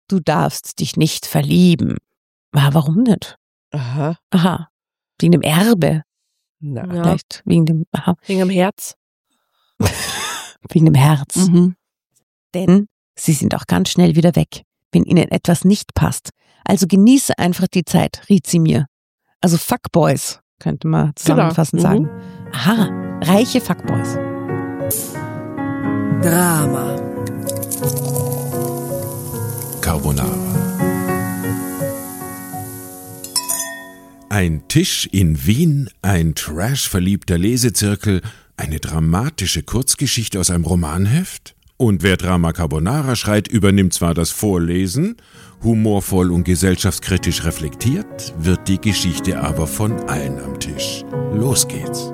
du darfst dich nicht verlieben. Warum nicht? Aha. Wegen dem Erbe. Na, Ja. Vielleicht wegen dem, Wegen am Herz. wegen dem Herz. Mhm. Denn sie sind auch ganz schnell wieder weg, wenn ihnen etwas nicht passt. Also genieße einfach die Zeit, riet sie mir. Also Fuckboys, könnte man zusammenfassend Genau. sagen. Aha, reiche Fuckboys. Drama. Carbonara. Ein Tisch in Wien, ein trashverliebter Lesezirkel, eine dramatische Kurzgeschichte aus einem Romanheft? Und wer Drama Carbonara schreit, übernimmt zwar das Vorlesen, humorvoll und gesellschaftskritisch reflektiert, wird die Geschichte aber von allen am Tisch. Los geht's.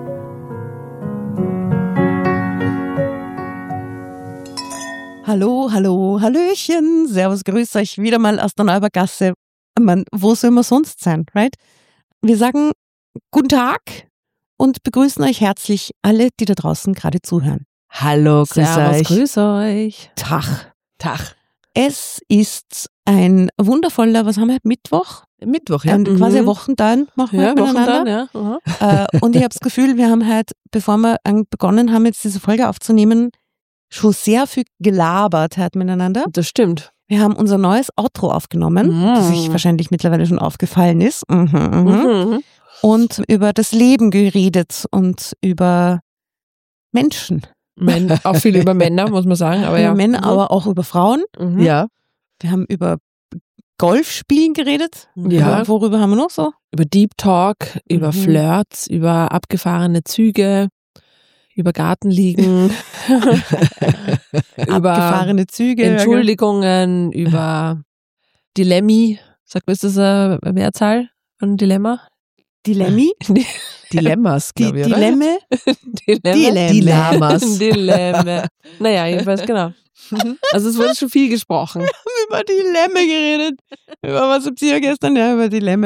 Hallo, hallo, hallöchen, servus, grüß euch wieder mal aus der Neubergasse. Man, wo soll man sonst sein, right? Wir sagen guten Tag und begrüßen euch herzlich alle, die da draußen gerade zuhören. Hallo, grüß Servus, euch. grüß euch. Tag. Tag. Es ist ein wundervoller, was haben wir, Mittwoch? Mittwoch, ja. Ein quasi ein Wochentag machen wir Ja, Wochen miteinander. dann, ja. Und ich habe das Gefühl, wir haben halt, bevor wir begonnen haben, jetzt diese Folge aufzunehmen, schon sehr viel gelabert halt miteinander. Das stimmt. Wir haben unser neues Outro aufgenommen, das sich wahrscheinlich mittlerweile schon aufgefallen ist. Mhm. Und über das Leben geredet und über Menschen. Auch viel über Männer, muss man sagen. Aber Über ja. Männer, aber auch über Frauen. Mhm. Ja. Wir haben über Golfspielen geredet. Ja. Worüber haben wir noch so? Über Deep Talk, über Mhm. Flirts, über abgefahrene Züge, über Gartenliegen, über Abgefahrene Züge. Entschuldigungen, über Dilemmi. Sagt man, ist das eine Mehrzahl von Dilemma? Dilemmi. Dilemmas, glaube ich, oder? Dilemme. Dilemma. Dilemmas. Dilemma. Naja, jedenfalls, genau. Also es wurde schon viel gesprochen. Über Dilemme geredet. Über was habt ihr gestern? Ja, über Dilemme.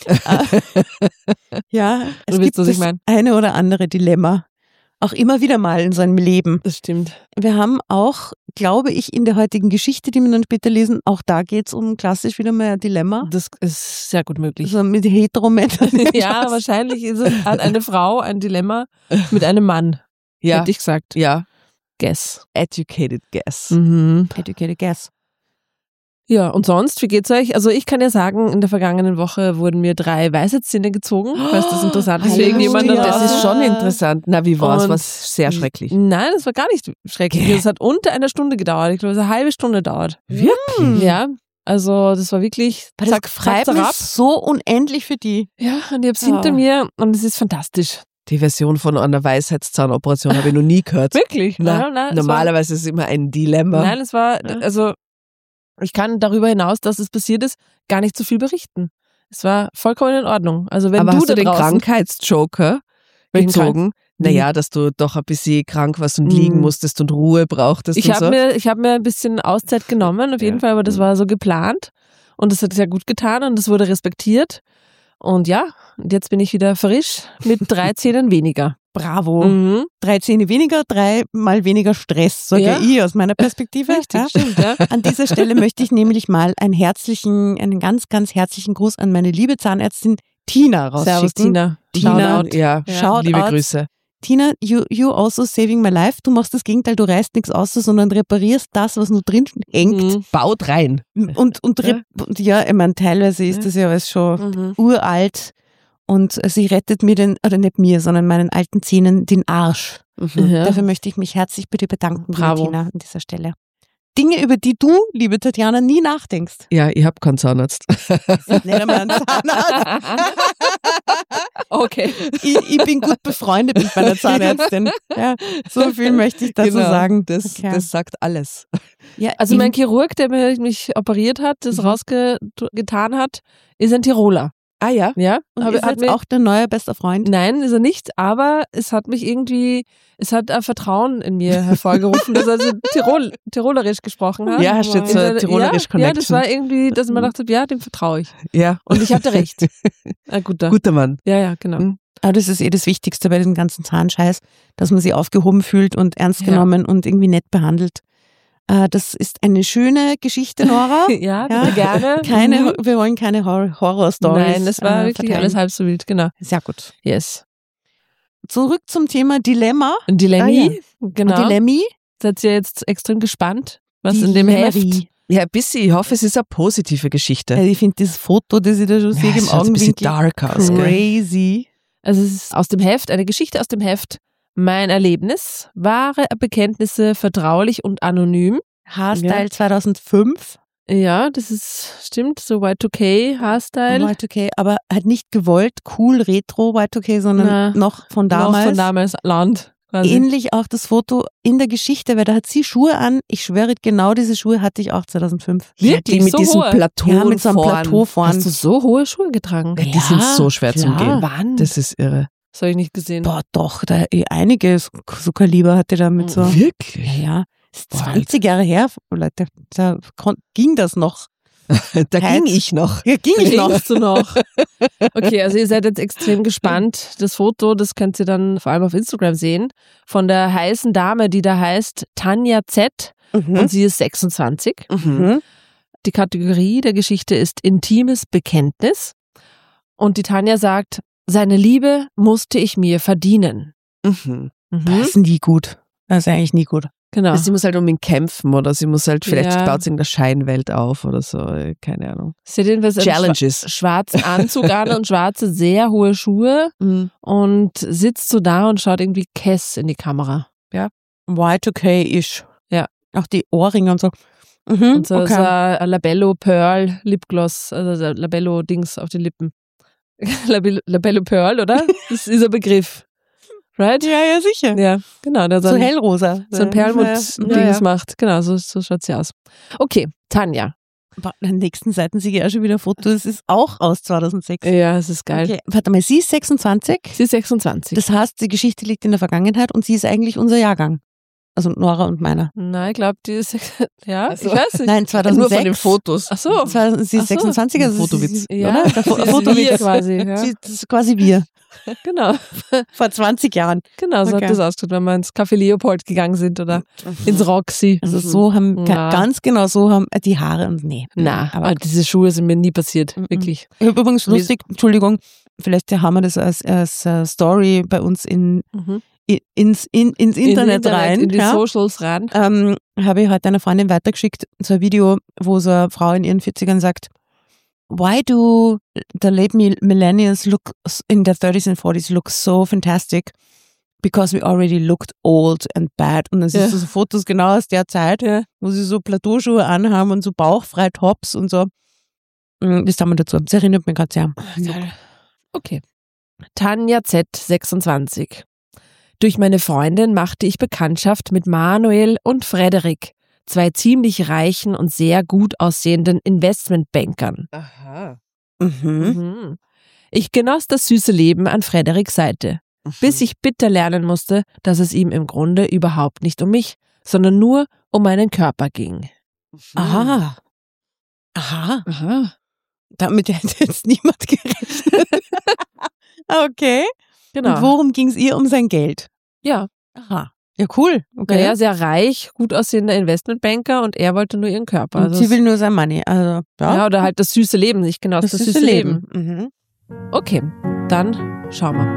Ja, es Du gibt weißt, was ich das mein. eine oder andere Dilemma. Auch immer wieder mal in seinem Leben. Das stimmt. Wir haben auch, glaube ich, in der heutigen Geschichte, die wir dann später lesen, auch da geht es um klassisch wieder mal ein Dilemma. Das ist sehr gut möglich. Also mit Heteromännern. Ja, wahrscheinlich ist es, hat eine Frau ein Dilemma mit einem Mann, Ja. hätte ich gesagt. Ja. Guess. Educated guess. Mhm. Educated guess. Ja, und sonst, wie geht's euch? Also ich kann ja sagen, in der vergangenen Woche wurden mir 3 Weisheitszähne gezogen, falls das interessant ist für Halleluja. irgendjemanden. da Das draußen. ist schon interessant. Na, wie war's? Und- Was sehr schrecklich. Nein, das war gar nicht schrecklich. Es hat unter einer Stunde gedauert. Ich glaube, es hat eine halbe Stunde dauert. Wirklich? Ja, also das war wirklich Das freut mich zack. so unendlich für die. Ja, und ich hab's Ja. hinter mir und es ist fantastisch. Die Version von einer Weisheitszahnoperation habe ich noch nie gehört. Wirklich? Na, Nein, normalerweise ist es immer ein Dilemma. Nein, es war, also ich kann darüber hinaus, dass es passiert ist, gar nicht so viel berichten. Es war vollkommen in Ordnung. Also wenn Aber du hast da du den draußen, Krankheitsjoker Welchen gezogen? Naja, dass du doch ein bisschen krank warst und liegen musstest und Ruhe brauchtest ich und habe so. mir ein bisschen Auszeit genommen, auf jeden Ja. Fall, aber das war so geplant und das hat sehr gut getan und das wurde respektiert. Und ja, und jetzt bin ich wieder frisch mit 3 Zähnen weniger. Bravo. Mhm. 3 Zähne weniger, 3 mal weniger Stress, sage Ja. ich aus meiner Perspektive. Richtig, Ja. stimmt, ja. An dieser Stelle möchte ich nämlich mal einen ganz, ganz herzlichen Gruß an meine liebe Zahnärztin Tina rausschicken. Servus, Tina. Tina. Shoutout. Ja, Shout liebe out. Grüße. Tina, you also saving my life. Du machst das Gegenteil, du reißt nichts aus, sondern reparierst das, was nur drin hängt. Mhm. Baut rein. Und ja, ich meine, teilweise ist das ja alles schon Mhm. uralt. Und sie rettet mir oder nicht mir, sondern meinen alten Zähnen den Arsch. Ja. Dafür möchte ich mich herzlich bei dir bedanken, liebe Bravo. Tina, an dieser Stelle. Dinge, über die du, liebe Tatjana, nie nachdenkst. Ja, ich habe keinen Zahnarzt. Nicht einmal ein Zahnarzt. Okay. Ich bin gut befreundet mit meiner Zahnärztin. Ja, so viel möchte ich dazu sagen. Das, Okay. das sagt alles. Ja, Also mein Chirurg, der mich operiert hat, das rausgetan hat, ist ein Tiroler. Ah ja? Ja, und aber ist jetzt auch dein neuer bester Freund. Nein, ist er nicht, aber es hat mich irgendwie, es hat ein Vertrauen in mir hervorgerufen, dass er so Tirolerisch gesprochen hat. Ja, hast du jetzt so eine Tirolerisch Ja, das Connection. war irgendwie, dass man dachte, ja, dem vertraue ich. Ja. Und ich hatte recht. Ein guter. Guter Mann. Ja, genau. Mhm. Aber das ist das Wichtigste bei diesem ganzen Zahnscheiß, dass man sich aufgehoben fühlt und ernst Ja. genommen und irgendwie nett behandelt Das ist eine schöne Geschichte, Nora. Ja, bitte gerne. Wir wollen keine Horror-Stories. Nein, das war wirklich verteilen. alles halb so wild, genau. Sehr gut. Yes. Zurück zum Thema Dilemma. Ein Dilemmi, Und genau. Dilemmi. Seid ihr jetzt extrem gespannt, was in dem Heft... Ja, ein bisschen. Ich hoffe, es ist eine positive Geschichte. Ich finde das Foto, das ich da schon sehe, im es schaut ein bisschen Augenwinkel, dark aus. Gell? crazy. Also es ist aus dem Heft, eine Geschichte aus dem Heft, mein Erlebnis, wahre Bekenntnisse, vertraulich und anonym. Haarstyle 2005. Ja, das ist, stimmt, so Y2K-Haarstyle. Y2K, aber halt nicht gewollt, cool, retro Y2K, sondern noch von damals. Noch von damals Land. Quasi. Ähnlich auch das Foto in der Geschichte, weil da hat sie Schuhe an. Ich schwöre, genau diese Schuhe hatte ich auch 2005. Wirklich? Die mit So diesem hohe? Plateau Ja, mit so einem Plateau vorn. Hast du so hohe Schuhe getragen? Ja, die sind so schwer zum klar. Gehen. Wann? Das ist irre. Das habe ich nicht gesehen. Boah, doch, da einige so Kaliber hatte da mit so. Wirklich? Ja. Das ist 20 Jahre her, Leute. Da ging das noch. Da ging ich noch. Ja, ging ich noch. Gingst du noch? Okay, also ihr seid jetzt extrem gespannt. Das Foto, das könnt ihr dann vor allem auf Instagram sehen, von der heißen Dame, die da heißt Tanja Z. Und sie ist 26. Mhm. Die Kategorie der Geschichte ist intimes Bekenntnis. Und die Tanja sagt, seine Liebe musste ich mir verdienen. Mhm. Das ist nie gut. Das ist eigentlich nie gut. Genau. Sie muss halt um ihn kämpfen oder sie muss halt, vielleicht Ja. baut sie irgendeine Scheinwelt auf oder so, keine Ahnung. Sie hat jedenfalls einen Challenges. schwarzen Anzug an und schwarze, sehr hohe Schuhe und sitzt so da und schaut irgendwie Kess in die Kamera. Y2K-ish. Ja. Auch die Ohrringe und so. Mhm, Und so ein Labello Pearl Lipgloss, also der Labello Dings auf den Lippen. Labello Pearl, oder? Das ist dieser Begriff. Right? Ja, sicher. Ja, genau. Der So hellrosa. so ein Perlmutt-Dings macht. Genau, so schaut sie aus. Okay, Tanja. Auf der nächsten Seiten sehe ich auch schon wieder Fotos. Es ist auch aus 2006. Ja, es ist geil. Okay, warte mal, sie ist 26. Sie ist 26. Das heißt, die Geschichte liegt in der Vergangenheit und sie ist eigentlich unser Jahrgang. Also Nora und meiner. Nein, ich glaube, die ist, ja, Also, ich weiß nicht. Nein, 2006. Nur von den Fotos. Ach so. Sie ist 26, also Fotowitz. Ja, oder? Der sie ist Fotowitz wir quasi. Ja. Das ist quasi wir. Genau, Vor 20 Jahren. genau, so Okay. hat das ausgeschaut, wenn wir ins Café Leopold gegangen sind oder ins Roxy. Also so haben, Ja. ganz genau so haben die Haare und nee. Na, aber diese Schuhe sind mir nie passiert, wirklich. ich habe übrigens lustig, Entschuldigung, vielleicht haben wir das als Story bei uns ins Internet rein. In die ja. Socials rein. Habe ich heute einer Freundin weitergeschickt, so ein Video, wo so eine Frau in ihren 40ern sagt, why do the late millennials look in their 30s and 40s look so fantastic? Because we already looked old and bad. Und dann siehst du so Fotos genau aus der Zeit, wo sie so Plateauschuhe anhaben und so bauchfrei Tops und so. Das haben wir dazu. Das erinnert mich gerade sehr. Okay. Tanja Z, 26. Durch meine Freundin machte ich Bekanntschaft mit Manuel und Frederik, zwei ziemlich reichen und sehr gut aussehenden Investmentbankern. Aha. Mhm. Ich genoss das süße Leben an Frederiks Seite, bis ich bitter lernen musste, dass es ihm im Grunde überhaupt nicht um mich, sondern nur um meinen Körper ging. Aha. Aha. Damit hätte jetzt niemand gerechnet. Okay. Genau. Und worum ging es ihr? Um sein Geld? Ja. Aha. Ja, cool. Okay. Naja, sehr reich, gut aussehender Investmentbanker und er wollte nur ihren Körper. Und Also sie will nur sein Money. Also, ja, oder halt das süße Leben. Ich genoss das süße Leben. Mhm. Okay, dann schauen wir.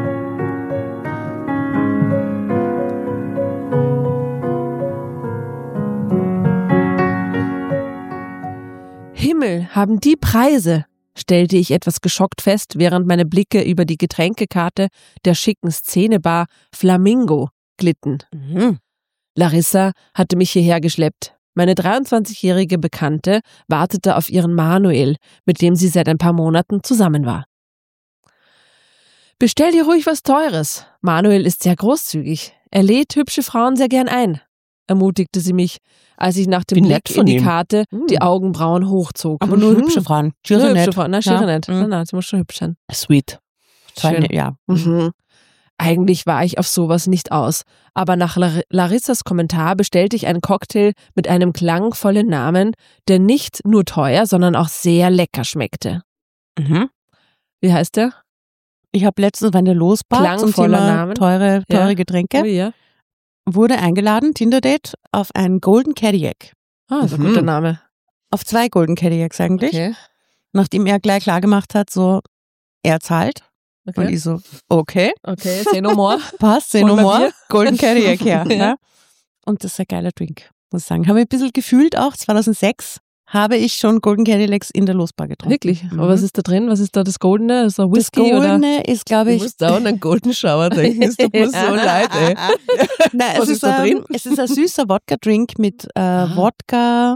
Himmel, haben die Preise, stellte ich etwas geschockt fest, während meine Blicke über die Getränkekarte der schicken Szenebar Flamingo glitten. Mhm. Larissa hatte mich hierher geschleppt. Meine 23-jährige Bekannte wartete auf ihren Manuel, mit dem sie seit ein paar Monaten zusammen war. Bestell dir ruhig was Teures. Manuel ist sehr großzügig. Er lädt hübsche Frauen sehr gern ein, ermutigte sie mich, als ich nach dem Wie Blick nett von in die ihm. Karte die Augenbrauen hochzog. Aber nur hübsche Frauen. Nur Schiere hübsche nicht. Frauen. Na, schiere Ja. nicht. Mhm. Nein, sie muss schon hübsch sein. Sweet. Schön. Ja. Eigentlich war ich auf sowas nicht aus, aber nach Larissas Kommentar bestellte ich einen Cocktail mit einem klangvollen Namen, der nicht nur teuer, sondern auch sehr lecker schmeckte. Mhm. Wie heißt der? Ich habe letztens, wenn der losbar zum Klangvoller Thema Namen. teure Ja. Getränke, Oh ja. wurde eingeladen, Tinder-Date, auf einen Golden Cadillac. Ah, ist ein guter Name. Auf 2 Golden Cadillacs eigentlich. Okay. Nachdem er gleich klar gemacht hat, so, er zahlt. Und ich so, okay, Okay, say no more. passt, say Hol no mal more. Bier. Golden Cadillac her. Ja. Ne? Und das ist ein geiler Drink, muss ich sagen. Habe ich ein bisschen gefühlt auch, 2006 habe ich schon Golden Cadillacs in der Losbar getrunken. Wirklich? Mhm. Aber was ist da drin? Was ist da das Goldene? Ist da Das Whisky oder? Goldene ist, glaube Du ich, musst da an einen Golden Shower denken, es tut mir so leid, ey. Nein, Was ist da drin? Es ist ein süßer Wodka-Drink mit Wodka,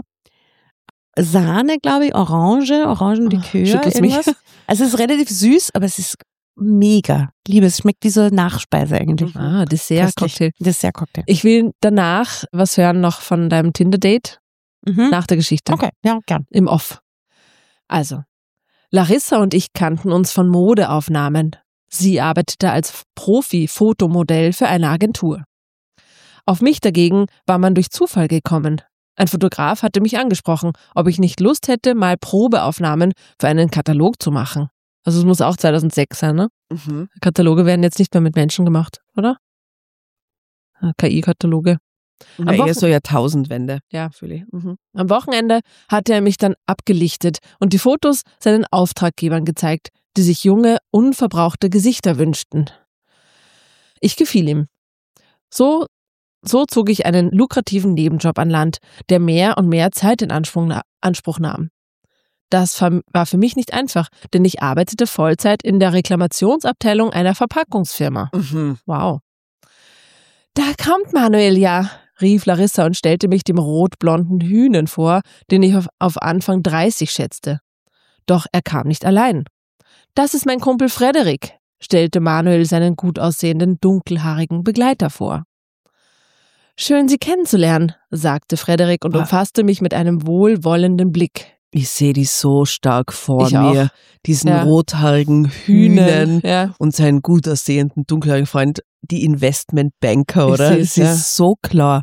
Sahne, glaube ich, Orangenlikör, schüttelt's mich. irgendwas. Also es ist relativ süß, aber es ist mega. Ich liebe es. Schmeckt wie so eine Nachspeise eigentlich. Ah, Dessert-Cocktail. Dessert-Cocktail. Ich will danach was hören noch von deinem Tinder-Date Mhm. nach der Geschichte. Okay, ja, gern. Im Off. Also, Larissa und ich kannten uns von Modeaufnahmen. Sie arbeitete als Profi-Fotomodell für eine Agentur. Auf mich dagegen war man durch Zufall gekommen. Ein Fotograf hatte mich angesprochen, ob ich nicht Lust hätte, mal Probeaufnahmen für einen Katalog zu machen. Also es muss auch 2006 sein, ne? Mhm. Kataloge werden jetzt nicht mehr mit Menschen gemacht, oder? KI-Kataloge. Na, Wochen- eher so Jahrtausendwende. Ja, fühle ich. Am Wochenende hatte er mich dann abgelichtet und die Fotos seinen Auftraggebern gezeigt, die sich junge, unverbrauchte Gesichter wünschten. Ich gefiel ihm. So zog ich einen lukrativen Nebenjob an Land, der mehr und mehr Zeit in Anspruch nahm. Das war für mich nicht einfach, denn ich arbeitete Vollzeit in der Reklamationsabteilung einer Verpackungsfirma. Mhm. Wow. Da kommt Manuel ja, rief Larissa und stellte mich dem rotblonden Hühnen vor, den ich auf Anfang 30 schätzte. Doch er kam nicht allein. Das ist mein Kumpel Frederik, stellte Manuel seinen gut aussehenden, dunkelhaarigen Begleiter vor. Schön, Sie kennenzulernen, sagte Frederik und umfasste mich mit einem wohlwollenden Blick. Ich sehe die so stark vor Ich mir. auch. Diesen Ja. rothaarigen Hühnen Ja. und seinen gut aussehenden, dunkelhaarigen Freund, die Investmentbanker, Ich oder? seh's, Es ja. ist so klar.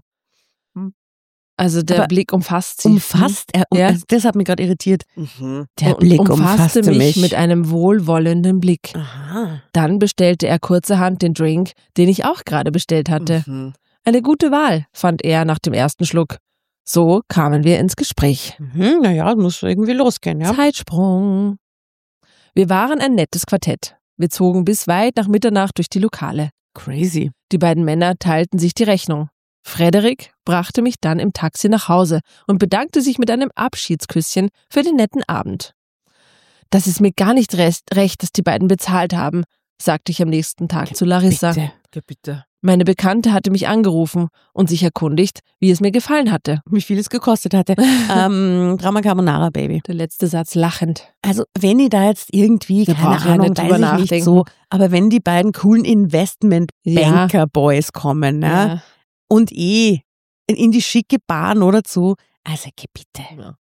Also der Aber Blick umfasst sie. Umfasst er, Ja. also das hat mich gerade irritiert. Mhm. Der Und Blick umfasste umfasste mich. mit einem wohlwollenden Blick. Aha. Dann bestellte er kurzerhand den Drink, den ich auch gerade bestellt hatte. Mhm. Eine gute Wahl, fand er nach dem ersten Schluck. So kamen wir ins Gespräch. Naja, muss irgendwie losgehen, ja. Zeitsprung. Wir waren ein nettes Quartett. Wir zogen bis weit nach Mitternacht durch die Lokale. Crazy. Die beiden Männer teilten sich die Rechnung. Frederik brachte mich dann im Taxi nach Hause und bedankte sich mit einem Abschiedsküsschen für den netten Abend. Das ist mir gar nicht recht, dass die beiden bezahlt haben, sagte ich am nächsten Tag zu Larissa. Bitte. Ja, bitte. Meine Bekannte hatte mich angerufen und sich erkundigt, wie es mir gefallen hatte. Wie viel es gekostet hatte. Drama Carbonara, Baby. Der letzte Satz lachend. Also wenn ich da jetzt irgendwie, Wir keine brauchen ja Ahnung, nicht drüber weiß ich nicht nachdenken. so, aber wenn die beiden coolen Investment-Banker-Boys kommen, ne? Und in die schicke Bahn oder so, also geh bitte. Ja.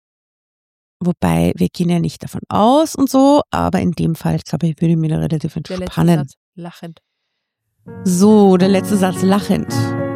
Wobei, wir gehen ja nicht davon aus und so, aber in dem Fall, glaube ich, würde ich mich da relativ Der letzte entspannen. Satz lachend. So, der letzte Satz lachend.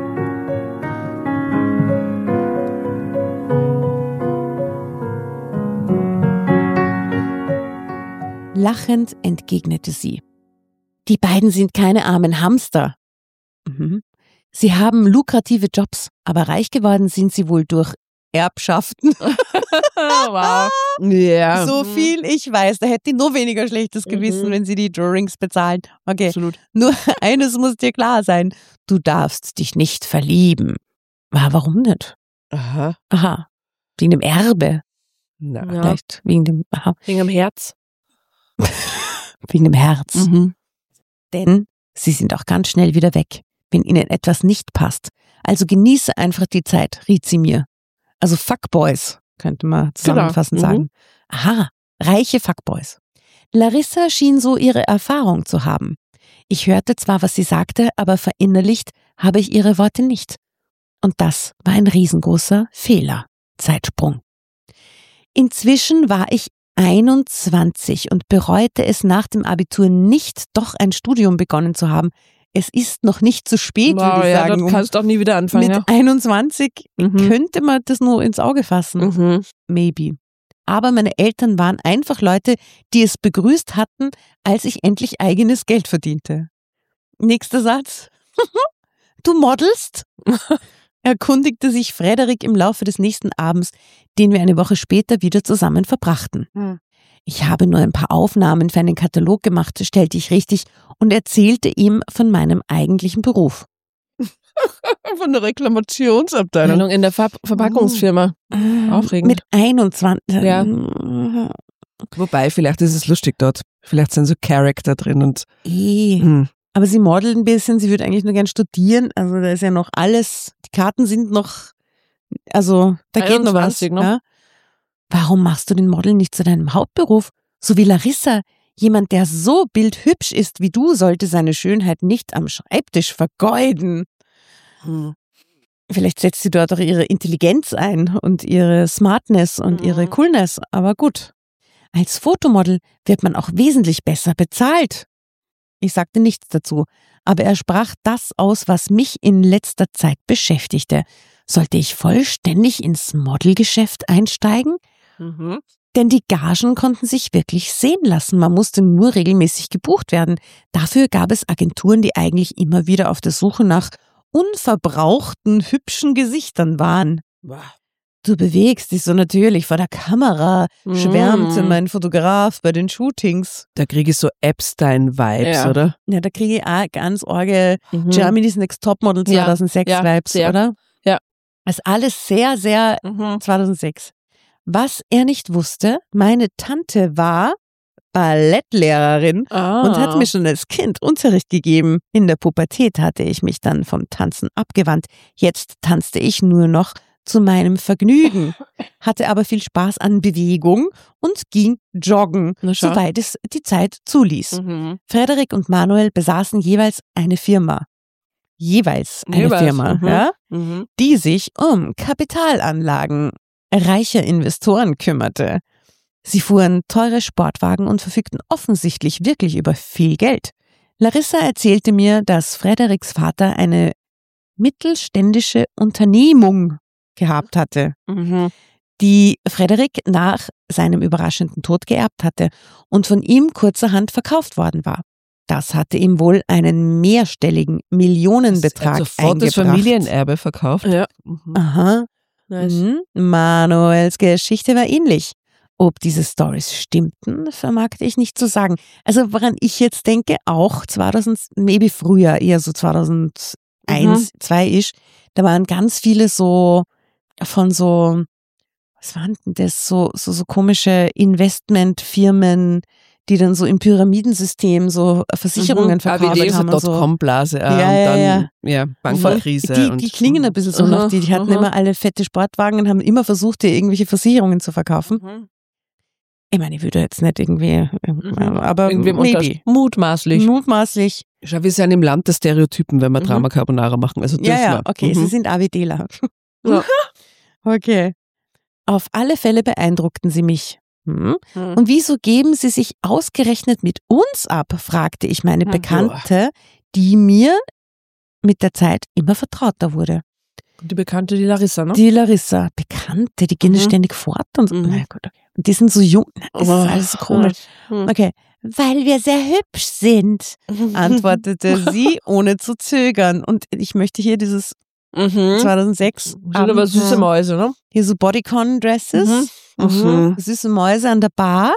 Lachend entgegnete sie. Die beiden sind keine armen Hamster. Mhm. Sie haben lukrative Jobs, aber reich geworden sind sie wohl durch Erbschaften. Wow. Ja. So viel ich weiß, da hätte ich nur weniger schlechtes Gewissen, Mhm. wenn sie die Drinks bezahlen. Okay, Absolut. nur eines muss dir klar sein. Du darfst dich nicht verlieben. Warum nicht? Aha. Aha, wegen dem Erbe. Na. Ja. Vielleicht wegen dem, Wegen am Herz. wegen dem Herz. Mhm. Denn sie sind auch ganz schnell wieder weg, wenn ihnen etwas nicht passt. Also genieße einfach die Zeit, riet sie mir. Also Fuckboys, könnte man zusammenfassend Genau. Mhm. sagen. Aha, reiche Fuckboys. Larissa schien so ihre Erfahrung zu haben. Ich hörte zwar, was sie sagte, aber verinnerlicht habe ich ihre Worte nicht. Und das war ein riesengroßer Fehler. Zeitsprung. Inzwischen war ich 21 und bereute es nach dem Abitur nicht, doch ein Studium begonnen zu haben. Es ist noch nicht zu spät, Wow, würde ich ja, sagen. dort kannst du auch nie wieder anfangen. Mit Ja. 21 Mhm. könnte man das nur ins Auge fassen. Mhm. Maybe. Aber meine Eltern waren einfach Leute, die es begrüßt hatten, als ich endlich eigenes Geld verdiente. Nächster Satz. Du modelst? erkundigte sich Frederik im Laufe des nächsten Abends, den wir eine Woche später wieder zusammen verbrachten. Ich habe nur ein paar Aufnahmen für einen Katalog gemacht, stellte ich richtig und erzählte ihm von meinem eigentlichen Beruf. Von der Reklamationsabteilung In der Verpackungsfirma. Aufregend. Mit 21. Ja. Wobei, vielleicht ist es lustig dort. Vielleicht sind so Charakter drin und Aber sie modelt ein bisschen, sie würde eigentlich nur gern studieren. Also da ist ja noch alles, die Karten sind noch, also da geht noch was. 21, ne? Ja? Warum machst du den Model nicht zu deinem Hauptberuf? So wie Larissa. Jemand, der so bildhübsch ist wie du, sollte seine Schönheit nicht am Schreibtisch vergeuden. Vielleicht setzt sie dort auch ihre Intelligenz ein und ihre Smartness und ihre Coolness. Aber gut. Als Fotomodel wird man auch wesentlich besser bezahlt. Ich sagte nichts dazu, aber er sprach das aus, was mich in letzter Zeit beschäftigte. Sollte ich vollständig ins Modelgeschäft einsteigen? Denn die Gagen konnten sich wirklich sehen lassen. Man musste nur regelmäßig gebucht werden. Dafür gab es Agenturen, die eigentlich immer wieder auf der Suche nach unverbrauchten, hübschen Gesichtern waren. Du bewegst dich so natürlich vor der Kamera, schwärmte mein Fotograf bei den Shootings. da kriege ich so Epstein-Vibes, Ja. oder? Ja, da kriege ich auch ganz arge Germany's Next Topmodel 2006 Ja, Vibes, sehr. oder? Ja. Also alles sehr, sehr 2006. Was er nicht wusste, meine Tante war Ballettlehrerin und hat mir schon als Kind Unterricht gegeben. In der Pubertät hatte ich mich dann vom Tanzen abgewandt. Jetzt tanzte ich nur noch zu meinem Vergnügen, hatte aber viel Spaß an Bewegung und ging joggen, Na schau. soweit es die Zeit zuließ. Frederik und Manuel besaßen jeweils eine Firma. Ja, die sich um Kapitalanlagen reicher Investoren kümmerte. Sie fuhren teure Sportwagen und verfügten offensichtlich wirklich über viel Geld. Larissa erzählte mir, dass Frederiks Vater eine mittelständische Unternehmung gehabt hatte, die Frederik nach seinem überraschenden Tod geerbt hatte und von ihm kurzerhand verkauft worden war. Das hatte ihm wohl einen mehrstelligen Millionenbetrag Sofort das eingebracht. Familienerbe verkauft. Ja. Aha. Nice. Manuels Geschichte war ähnlich. Ob diese Storys stimmten, vermagte ich nicht zu sagen. Also woran ich jetzt denke, auch 2000, maybe früher, eher so 2001, 2 ist, da waren ganz viele so von so, was waren denn das, so komische Investmentfirmen, die dann so im Pyramidensystem so Versicherungen verkauft Wie haben. diese und so. Dotcom-Blase Ja, und dann Bankenkrise. Die klingen ein bisschen so nach, die hatten immer alle fette Sportwagen und haben immer versucht, dir irgendwelche Versicherungen zu verkaufen. Ich meine, ich würde jetzt nicht irgendwie, aber maybe. Mutmaßlich. Schau, wir sind im Land der Stereotypen, wenn wir Drama Carbonara machen. Also dürfen Ja, wir. okay, sie sind AWDler. Ja. Okay. Auf alle Fälle beeindruckten sie mich. Und wieso geben sie sich ausgerechnet mit uns ab, fragte ich meine Bekannte, die mir mit der Zeit immer vertrauter wurde. Die Bekannte, die Larissa, ne? Die Larissa, Bekannte, die gehen ständig fort und so. Na gut, okay. Und die sind so jung, das ist alles so komisch. Okay, weil wir sehr hübsch sind, antwortete sie, ohne zu zögern. Und ich möchte hier dieses 2006 Sind aber süße Mäuse, ne? hier so Bodycon-Dresses, süße Mäuse an der Bar,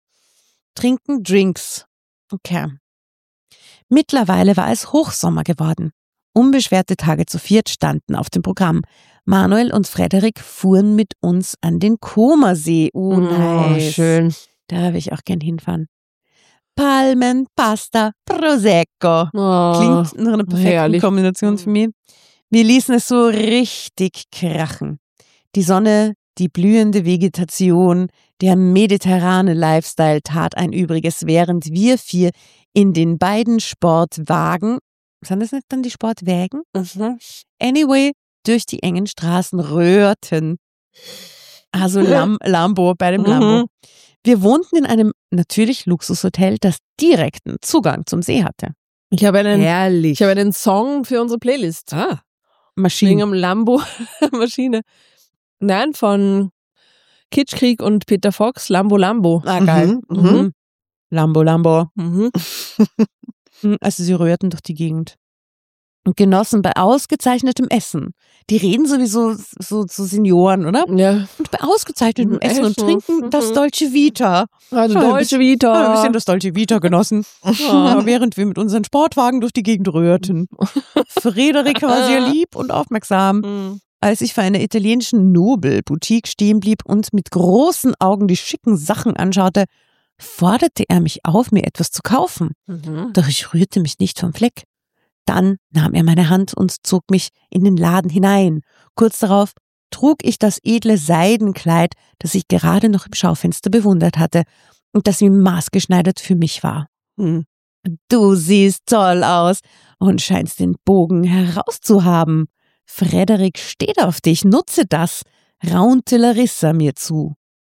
trinken Drinks. Okay. Mittlerweile war es Hochsommer geworden. Unbeschwerte Tage zu viert standen auf dem Programm. Manuel und Frederik fuhren mit uns an den Comersee. Nice. Schön. Da will ich auch gern hinfahren. Palmen, Pasta, Prosecco. Klingt nach einer perfekten herrlich. Kombination für mich. Wir ließen es so richtig krachen. Die Sonne, die blühende Vegetation, der mediterrane Lifestyle tat ein Übriges, während wir 4 in den beiden Sportwagen, sind das nicht dann die Sportwägen? Anyway, durch die engen Straßen röhrten. Also Lambo, bei dem Lambo. Wir wohnten in einem natürlich Luxushotel, das direkten Zugang zum See hatte. Ich habe einen Herrlich. Song für unsere Playlist. Wegen Maschinen. einem Lambo-Maschine. Nein, von Kitschkrieg und Peter Fox, Lambo Lambo. Ah, geil. Lambo. Mhm. Also sie rührten durch die Gegend. und genossen bei ausgezeichnetem Essen. Die reden sowieso so Senioren, oder? Ja. Und bei ausgezeichnetem Essen und Trinken das Dolce Vita. Also Ja, Dolce Vita. Ein bisschen das Dolce Vita genossen, ja, während wir mit unseren Sportwagen durch die Gegend rührten. Frederik war sehr lieb und aufmerksam. Als ich vor einer italienischen Nobel-Boutique stehen blieb und mit großen Augen die schicken Sachen anschaute, forderte er mich auf, mir etwas zu kaufen. Doch ich rührte mich nicht vom Fleck. Dann nahm er meine Hand und zog mich in den Laden hinein. Kurz darauf trug ich das edle Seidenkleid, das ich gerade noch im Schaufenster bewundert hatte und das wie maßgeschneidert für mich war. Du siehst toll aus und scheinst den Bogen herauszuhaben. Frederik steht auf dich, nutze das, raunte Larissa mir zu.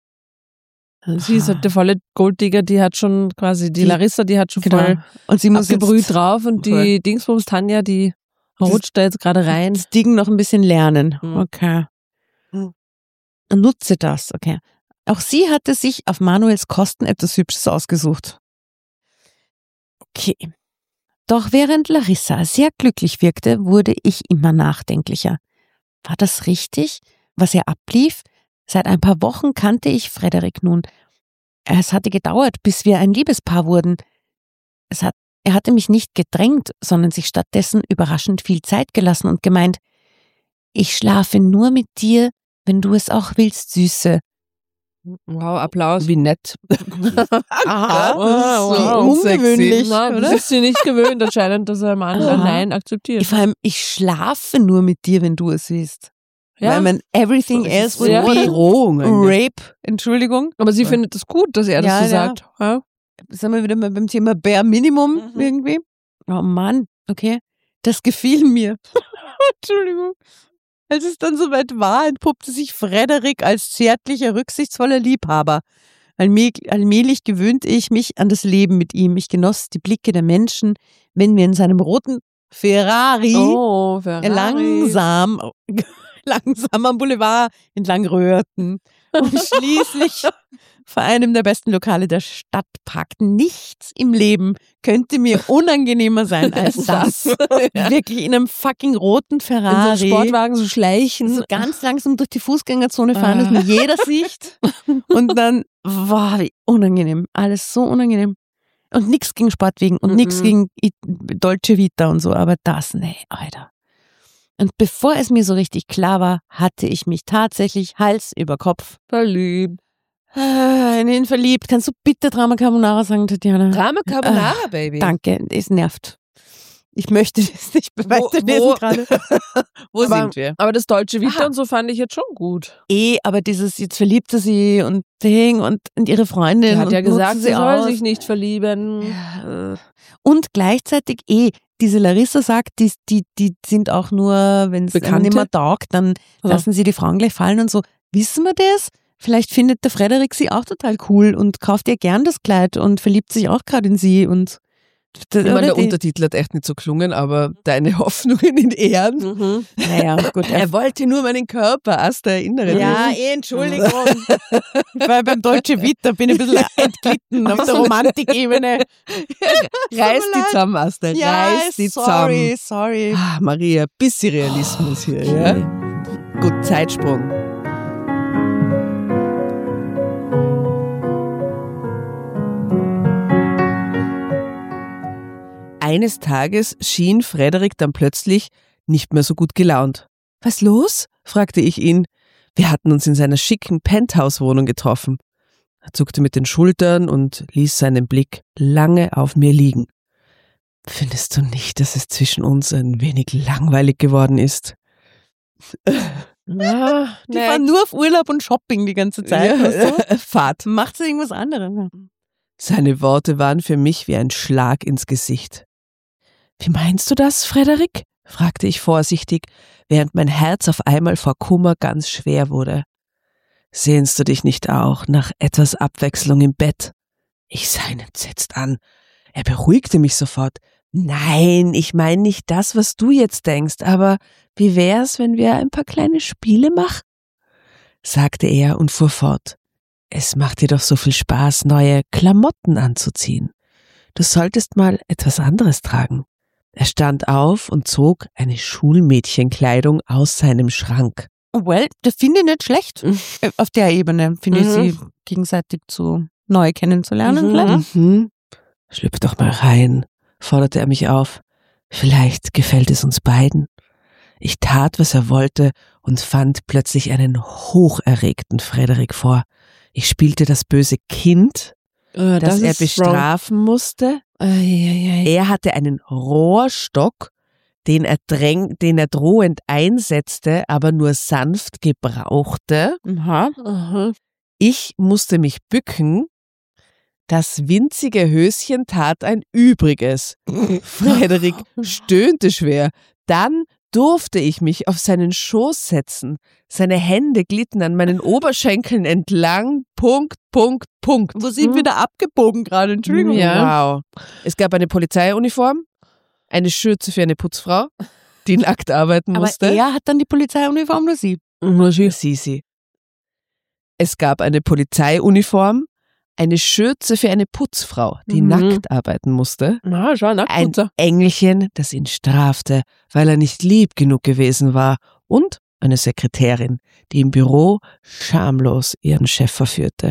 Sie ist halt der volle Golddigger, die hat schon quasi, die Larissa, die hat schon voll und sie muss abgebrüht drauf und die Dingsbums Tanja, die rutscht da jetzt gerade rein. Das Ding noch ein bisschen lernen. Okay. Nutze das, okay. Auch sie hatte sich auf Manuels Kosten etwas Hübsches ausgesucht. Okay. Doch während Larissa sehr glücklich wirkte, wurde ich immer nachdenklicher. War das richtig, was er ablief? Seit ein paar Wochen kannte ich Frederik nun. Es hatte gedauert, bis wir ein Liebespaar wurden. Er hatte mich nicht gedrängt, sondern sich stattdessen überraschend viel Zeit gelassen und gemeint, ich schlafe nur mit dir, wenn du es auch willst, Süße. Wow, Applaus. Wie nett. Aha, wow, ungewöhnlich, Nein, das oder? ist sie nicht gewöhnt anscheinend, dass er ein Mann ein Nein akzeptiert. Vor allem, ich schlafe nur mit dir, wenn du es willst. Ja. Weil man everything else would ja. be Drohung. Rape, Entschuldigung. Aber sie findet es gut, dass er das Ja, so ja. sagt. Ja? Sind wir wieder mal beim Thema Bare Minimum irgendwie? Oh Mann, okay. Das gefiel mir. Entschuldigung. Als es dann soweit war, entpuppte sich Frederik als zärtlicher, rücksichtsvoller Liebhaber. Allmählich gewöhnte ich mich an das Leben mit ihm. Ich genoss die Blicke der Menschen, wenn wir in seinem roten Ferrari, langsam am Boulevard entlang rührten und schließlich vor einem der besten Lokale der Stadt parkten. Nichts im Leben könnte mir unangenehmer sein als das. Wirklich in einem fucking roten Ferrari. In so einem Sportwagen so schleichen. So ganz langsam durch die Fußgängerzone fahren, dass mir jeder sieht. Und dann, wow, wie unangenehm. Alles so unangenehm. Und nichts gegen Sportwegen und nichts gegen Dolce Vita und so, aber das, nee, Alter. Und bevor es mir so richtig klar war, hatte ich mich tatsächlich Hals über Kopf verliebt. In ihn verliebt. Kannst du bitte Drama Carbonara sagen, Tatjana? Drama Carbonara, Baby. Danke, es nervt. Ich möchte das nicht weiterlesen gerade. Wo sind wir? Aber das Dolce Vita und so fand ich jetzt schon gut. Aber dieses, jetzt verliebt er sie und Ding und ihre Freundin. Sie hat ja und gesagt, nutzt sie soll aus. sich nicht verlieben. Und gleichzeitig diese Larissa sagt, die sind auch nur, wenn es nicht mehr taugt, dann lassen sie die Frauen gleich fallen und so. Wissen wir das? Vielleicht findet der Frederik sie auch total cool und kauft ihr gern das Kleid und verliebt sich auch gerade in sie und ich meine, der Untertitel hat echt nicht so gelungen, aber deine Hoffnungen in Ehren. Naja, gut. Er wollte nur meinen Körper, Asta, erinnere dich. Ja, Entschuldigung. Ich war beim Deutsche Vita, bin ein bisschen entglitten auf der Romantikebene. Reiß die zusammen, Asta, reiß die zusammen. Sorry. Ah, Maria, bisschen Realismus hier, ja? Gut, Zeitsprung. Eines Tages schien Frederik dann plötzlich nicht mehr so gut gelaunt. Was los? Fragte ich ihn. Wir hatten uns in seiner schicken Penthouse-Wohnung getroffen. Er zuckte mit den Schultern und ließ seinen Blick lange auf mir liegen. Findest du nicht, dass es zwischen uns ein wenig langweilig geworden ist? Ja, die fahren nur auf Urlaub und Shopping die ganze Zeit. Ja, weißt du? Fahrt. Macht sie irgendwas anderes? Seine Worte waren für mich wie ein Schlag ins Gesicht. Wie meinst du das, Frederik? Fragte ich vorsichtig, während mein Herz auf einmal vor Kummer ganz schwer wurde. Sehnst du dich nicht auch nach etwas Abwechslung im Bett? Ich sah ihn entsetzt an. Er beruhigte mich sofort. Nein, ich meine nicht das, was du jetzt denkst, aber wie wär's, wenn wir ein paar kleine Spiele machen? Sagte er und fuhr fort. Es macht dir doch so viel Spaß, neue Klamotten anzuziehen. Du solltest mal etwas anderes tragen. Er stand auf und zog eine Schulmädchenkleidung aus seinem Schrank. Well, das finde ich nicht schlecht. Auf der Ebene finde ich sie gegenseitig neu kennenzulernen vielleicht. Mhm. Schlüpf doch mal rein, forderte er mich auf. Vielleicht gefällt es uns beiden. Ich tat, was er wollte und fand plötzlich einen hocherregten Frederik vor. Ich spielte das böse Kind, das er bestrafen musste. Er hatte einen Rohrstock, den er drohend einsetzte, aber nur sanft gebrauchte. Aha. Ich musste mich bücken. Das winzige Höschen tat ein Übriges. Frederik stöhnte schwer. Dann durfte ich mich auf seinen Schoß setzen. Seine Hände glitten an meinen Oberschenkeln entlang. Punkt. Wo sind wir da abgebogen gerade? Entschuldigung. Ja. Wow. Es gab eine Polizeiuniform, eine Schürze für eine Putzfrau, die nackt arbeiten musste. Aber er hat dann die Polizeiuniform oder sie? Sie. Es gab eine Polizeiuniform, eine Schürze für eine Putzfrau, die nackt arbeiten musste. Na, schau, Ein Nacktputzer. Engelchen, das ihn strafte, weil er nicht lieb genug gewesen war. Und eine Sekretärin, die im Büro schamlos ihren Chef verführte.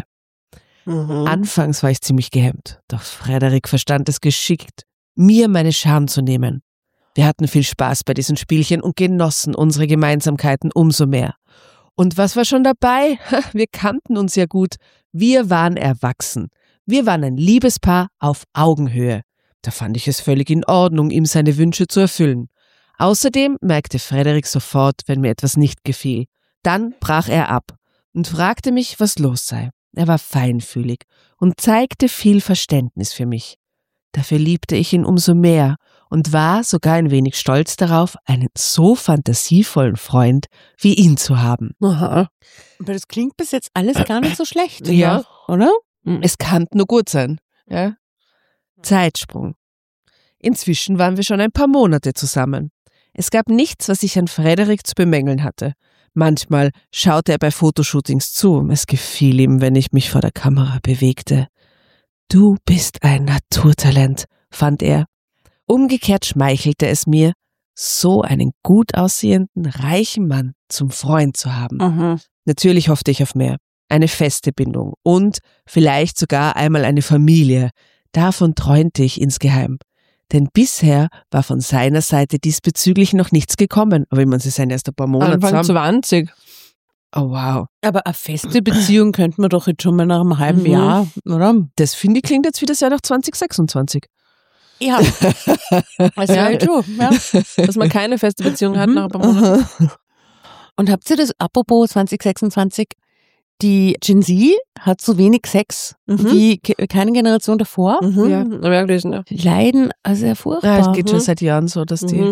Anfangs war ich ziemlich gehemmt, doch Frederik verstand es geschickt, mir meine Scham zu nehmen. Wir hatten viel Spaß bei diesen Spielchen und genossen unsere Gemeinsamkeiten umso mehr. Und was war schon dabei? Wir kannten uns ja gut. Wir waren erwachsen. Wir waren ein Liebespaar auf Augenhöhe. Da fand ich es völlig in Ordnung, ihm seine Wünsche zu erfüllen. Außerdem merkte Frederik sofort, wenn mir etwas nicht gefiel. Dann brach er ab und fragte mich, was los sei. Er war feinfühlig und zeigte viel Verständnis für mich. Dafür liebte ich ihn umso mehr und war sogar ein wenig stolz darauf, einen so fantasievollen Freund wie ihn zu haben. Aha. Aber das klingt bis jetzt alles gar nicht so schlecht. Ja. Oder? Es kann nur gut sein. Ja? Zeitsprung. Inzwischen waren wir schon ein paar Monate zusammen. Es gab nichts, was ich an Frederik zu bemängeln hatte. Manchmal schaute er bei Fotoshootings zu. Es gefiel ihm, wenn ich mich vor der Kamera bewegte. Du bist ein Naturtalent, fand er. Umgekehrt schmeichelte es mir, so einen gut aussehenden, reichen Mann zum Freund zu haben. Natürlich hoffte ich auf mehr. Eine feste Bindung und vielleicht sogar einmal eine Familie. Davon träumte ich insgeheim. Denn bisher war von seiner Seite diesbezüglich noch nichts gekommen. Aber ich meine, sie sind erst ein paar Monate Anfang zusammen. 20. Oh wow. Aber eine feste Beziehung könnte man doch jetzt schon mal nach einem halben Jahr, oder? Das finde ich klingt jetzt wie das Jahr nach 2026. Ja. Also halt schon, ja. Dass man keine feste Beziehung hat nach ein paar Monaten. Und habt ihr das, apropos 2026, die Gen Z hat so wenig Sex wie keine Generation davor. Ja, habe ich auch gelesen, ja. Die leiden also furchtbar. Ja, es geht schon seit Jahren so, dass die...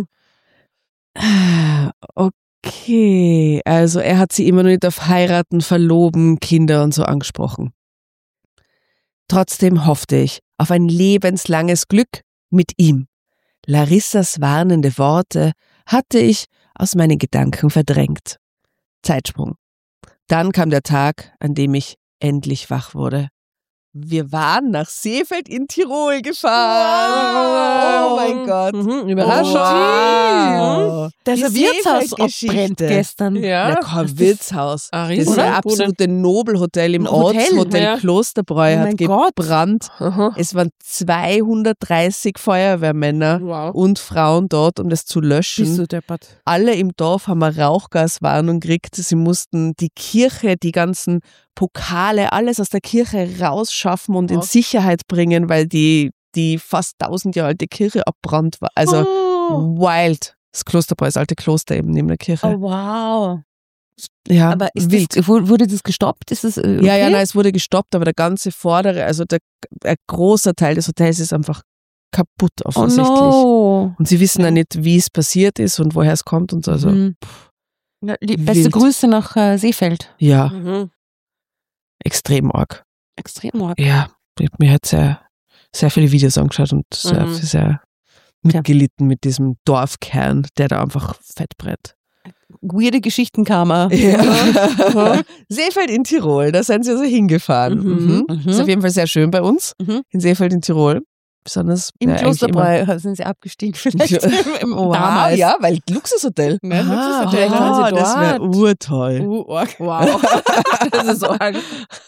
Okay, also er hat sie immer noch nicht auf Heiraten, Verloben, Kinder und so angesprochen. Trotzdem hoffte ich auf ein lebenslanges Glück mit ihm. Larissas warnende Worte hatte ich aus meinen Gedanken verdrängt. Zeitsprung. Dann kam der Tag, an dem ich endlich wach wurde. Wir waren nach Seefeld in Tirol gefahren. Oh mein Gott. Überraschung. Wow. Das Die Wirtshaus Seefeldgeschichte. abbrennt gestern. Ja. Na komm, Wirtshaus. Ah, Das riesig. ist ein Oder? absolutes Nobelhotel im Hotel, Ortshotel ja. Klosterbräu, Oh hat mein Gott. gebrannt. Aha. Es waren 230 Feuerwehrmänner Wow. und Frauen dort, um das zu Bist löschen. du deppert. Alle im Dorf haben eine Rauchgaswarnung gekriegt. Sie mussten die Kirche, die ganzen Pokale, alles aus der Kirche rausschaffen und in Wow. Sicherheit bringen, weil die fast 1000 Jahre alte Kirche abbrannt war. Also wild. Das Klosterbräu, das alte Kloster eben neben der Kirche. Oh, wow. Ja, Aber ist wild. das, wurde das gestoppt? Ist das okay? Ja, nein, es wurde gestoppt, aber der ganze vordere, also ein großer Teil des Hotels ist einfach kaputt Oh offensichtlich. no. Und sie wissen ja nicht, wie es passiert ist und woher es kommt und so. Also, Ja, die beste wild. Grüße nach Seefeld. ja, Mhm. extrem arg. Extrem arg. Ja, ich habe mir halt sehr viele Videos angeschaut und sehr mitgelitten mit diesem Dorfkern, der da einfach fett brennt. Weirde Geschichtenkammer. Ja. Seefeld in Tirol, da sind sie also hingefahren. Mhm. Ist auf jeden Fall sehr schön bei uns, Mhm. in Seefeld in Tirol. besonders Im eigentlich Klosterbräu sind sie abgestiegen vielleicht. Wow, Damals. ja, weil Luxushotel. Ne, Ah, Luxushotel, waren sie das wäre dort? urtoll. Wow. Das ist arg.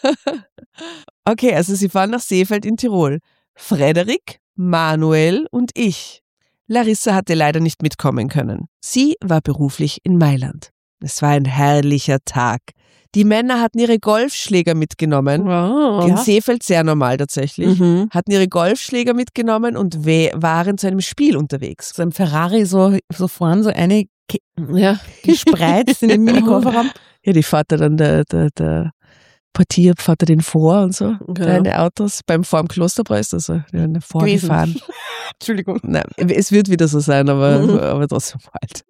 Okay, also sie fahren nach Seefeld in Tirol. Frederik, Manuel und ich. Larissa hatte leider nicht mitkommen können. Sie war beruflich in Mailand. Es war ein herrlicher Tag. Die Männer hatten ihre Golfschläger mitgenommen. Wow. In Seefeld sehr normal tatsächlich. Mhm. Hatten ihre Golfschläger mitgenommen und waren zu einem Spiel unterwegs. So ein Ferrari so vorn, so eine Ja. gespreizt in den Mini-Kofferraum. Ja, die fährt dann der Portier fährt den vor und so. Genau. Deine Autos beim vorm Klosterbräu ist das so. Die werden vorgefahren. Entschuldigung. Nein, es wird wieder so sein, aber trotzdem bald.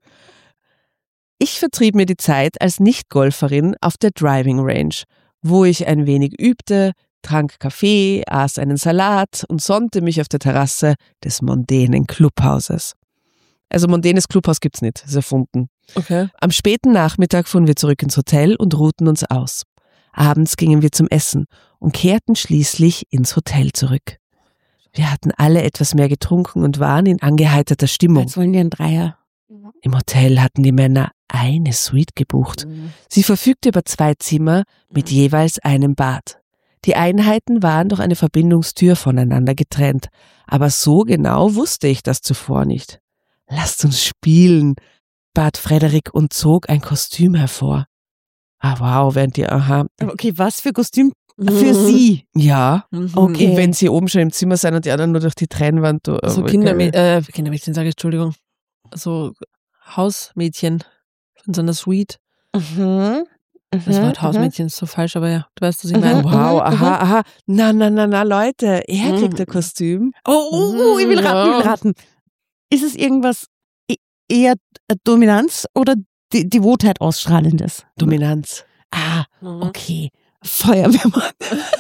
Ich vertrieb mir die Zeit als Nicht-Golferin auf der Driving Range, wo ich ein wenig übte, trank Kaffee, aß einen Salat und sonnte mich auf der Terrasse des mondänen Clubhauses. Also mondänes Clubhaus gibt's nicht, ist erfunden. Okay. Am späten Nachmittag fuhren wir zurück ins Hotel und ruhten uns aus. Abends gingen wir zum Essen und kehrten schließlich ins Hotel zurück. Wir hatten alle etwas mehr getrunken und waren in angeheiterter Stimmung. Jetzt wollen die einen Dreier. Im Hotel hatten die Männer eine Suite gebucht. Sie verfügte über 2 Zimmer mit jeweils einem Bad. Die Einheiten waren durch eine Verbindungstür voneinander getrennt, aber so genau wusste ich das zuvor nicht. Lasst uns spielen, bat Frederik und zog ein Kostüm hervor. Ah, wow, während die, Okay, was für Kostüm für sie? ja, Okay. wenn sie oben schon im Zimmer sind und die anderen nur durch die Trennwand. So Kindermädchen, sage ich, Entschuldigung. So Hausmädchen in so einer Suite. Das Wort Hausmädchen ist so falsch, aber ja, du weißt, was ich meine. Wow, aha. Na, Leute, er kriegt ein Kostüm. Oh, ich will raten. Ist es irgendwas eher Dominanz oder Devotheit ausstrahlendes? Dominanz. Ah, okay. Feuerwehrmann.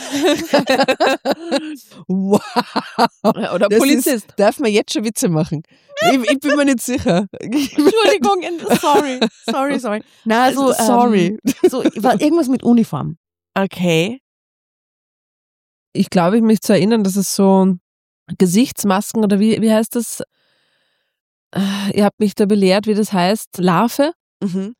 Wow. Oder Das Polizist. Darf man jetzt schon Witze machen? Ich bin mir nicht sicher. Entschuldigung, sorry. Na, also, Sorry. So, war irgendwas mit Uniform. Okay. Ich glaube, mich zu erinnern, dass es so Gesichtsmasken oder wie heißt das? Ihr habt mich da belehrt, wie das heißt. Larve? Mhm.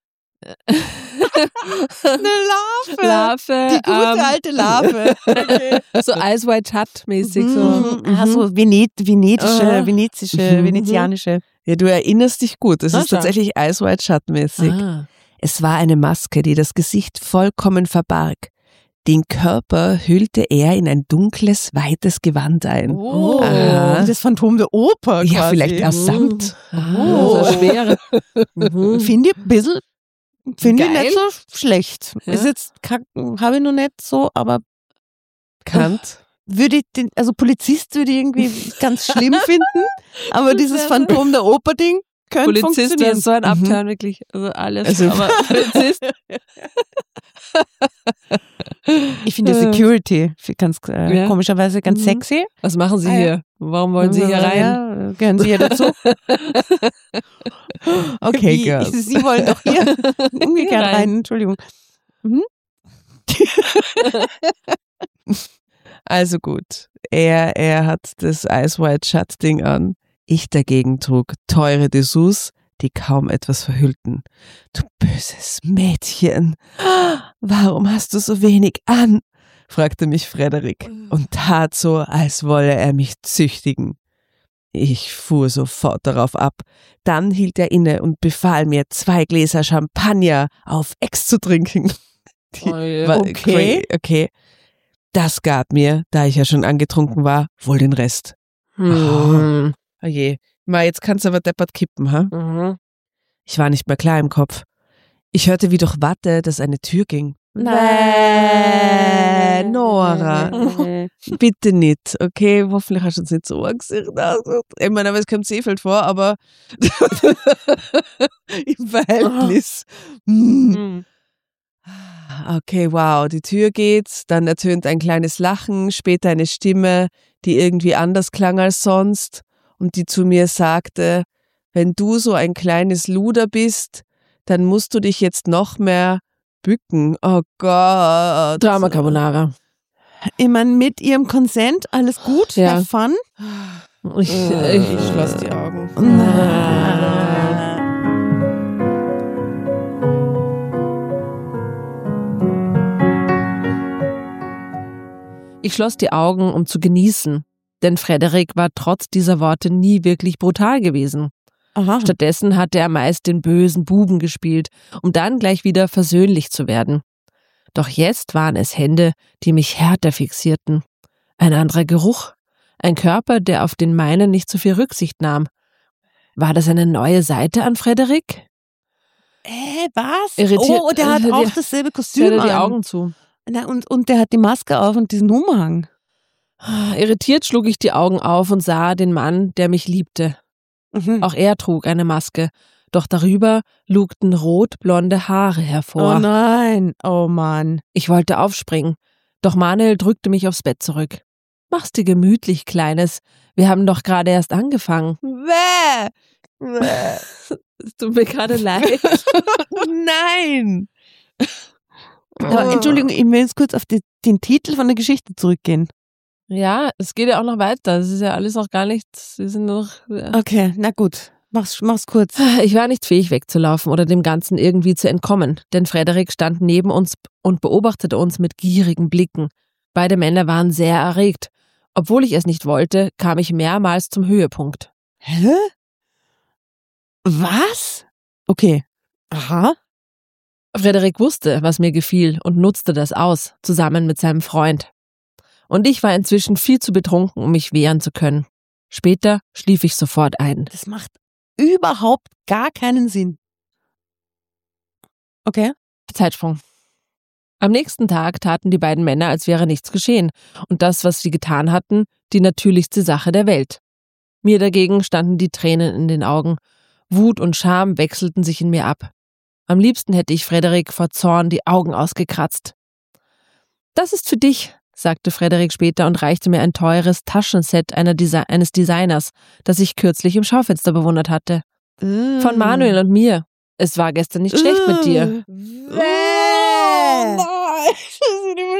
Eine Larve. Larve. Die gute alte Larve. Okay. So Eyes Wide Shut mäßig. So. So venezianische. Ja, du erinnerst dich gut. Es ist schau. tatsächlich Eyes Wide Shut mäßig. Ah. Es war eine Maske, die das Gesicht vollkommen verbarg. Den Körper hüllte er in ein dunkles, weites Gewand ein. Oh, Aha. wie das Phantom der Oper quasi. Ja, vielleicht aus Samt. So schwere. Finde ich ein bisschen, finde ich Geil. nicht so schlecht. Ja. Ist jetzt, habe ich noch nicht so, aber Kant. würde ich also Polizist würde ich irgendwie ganz schlimm finden, aber dieses Phantom der Oper-Ding könnte Polizist funktionieren. ist so ein Abturn, wirklich. Also alles. Also- aber Polizist. Ich finde Security ganz Ja. komischerweise ganz sexy. Was machen Sie Ah, ja. hier? Warum wollen Sie hier rein? Ja, gehören Sie hier dazu? Okay, Wie, Girls. Sie wollen doch hier umgekehrt Rein. rein. Entschuldigung. Also gut, er hat das Eyes Wide Shut Ding an. Ich dagegen trug teure Dessous, die kaum etwas verhüllten. Du böses Mädchen, warum hast du so wenig an? Fragte mich Frederik und tat so, als wolle er mich züchtigen. Ich fuhr sofort darauf ab. Dann hielt er inne und befahl mir, 2 Gläser Champagner auf Ex zu trinken. War okay. Das gab mir, da ich ja schon angetrunken war, wohl den Rest. Mhm. Oh je. Ma, jetzt kann's aber deppert kippen, ha? Mhm. Ich war nicht mehr klar im Kopf. Ich hörte wie durch Watte, dass eine Tür ging. Nein. Nora. Bitte nicht, okay? Hoffentlich hast du uns nicht so angesehen. Ich meine, aber es kommt Seefeld vor, aber im Verhältnis. Mhm. Okay, wow, die Tür geht, dann ertönt ein kleines Lachen, später eine Stimme, die irgendwie anders klang als sonst und die zu mir sagte, wenn du so ein kleines Luder bist, dann musst du dich jetzt noch mehr bücken. Oh Gott. Drama Carbonara. Ich meine, mit ihrem Consent, alles gut, Ja. have fun. Ich schloss die Augen. Ich schloss die Augen, um zu genießen, denn Frederik war trotz dieser Worte nie wirklich brutal gewesen. Aha. Stattdessen hatte er meist den bösen Buben gespielt, um dann gleich wieder versöhnlich zu werden. Doch jetzt waren es Hände, die mich härter fixierten. Ein anderer Geruch, ein Körper, der auf den meinen nicht so viel Rücksicht nahm. War das eine neue Seite an Frederik? Was? Irritiert- Oh, der hat die- auch dasselbe Ich Kostüm hatte die an. Augen zu. Na, und der hat die Maske auf und diesen Umhang. Irritiert schlug ich die Augen auf und sah den Mann, der mich liebte. Mhm. Auch er trug eine Maske, doch darüber lugten rotblonde Haare hervor. Oh nein, oh Mann. Ich wollte aufspringen, doch Manuel drückte mich aufs Bett zurück. Mach's dir gemütlich, Kleines. Wir haben doch gerade erst angefangen. Es tut mir gerade leid. Nein. Aber Entschuldigung, ich will jetzt kurz auf den Titel von der Geschichte zurückgehen. Ja, es geht ja auch noch weiter. Es ist ja alles noch gar nichts. Wir sind noch. Okay, na gut. Mach's kurz. Ich war nicht fähig wegzulaufen oder dem Ganzen irgendwie zu entkommen, denn Frederik stand neben uns und beobachtete uns mit gierigen Blicken. Beide Männer waren sehr erregt. Obwohl ich es nicht wollte, kam ich mehrmals zum Höhepunkt. Hä? Was? Okay. Aha. Frederik wusste, was mir gefiel und nutzte das aus, zusammen mit seinem Freund. Und ich war inzwischen viel zu betrunken, um mich wehren zu können. Später schlief ich sofort ein. Das macht überhaupt gar keinen Sinn. Okay. Zeitsprung. Am nächsten Tag taten die beiden Männer, als wäre nichts geschehen und das, was sie getan hatten, die natürlichste Sache der Welt. Mir dagegen standen die Tränen in den Augen. Wut und Scham wechselten sich in mir ab. Am liebsten hätte ich Frederik vor Zorn die Augen ausgekratzt. »Das ist für dich«, sagte Frederik später und reichte mir ein teures Taschenset eines Designers, das ich kürzlich im Schaufenster bewundert hatte. Von Manuel und mir. Es war gestern nicht schlecht mit dir. Nein, das ist immer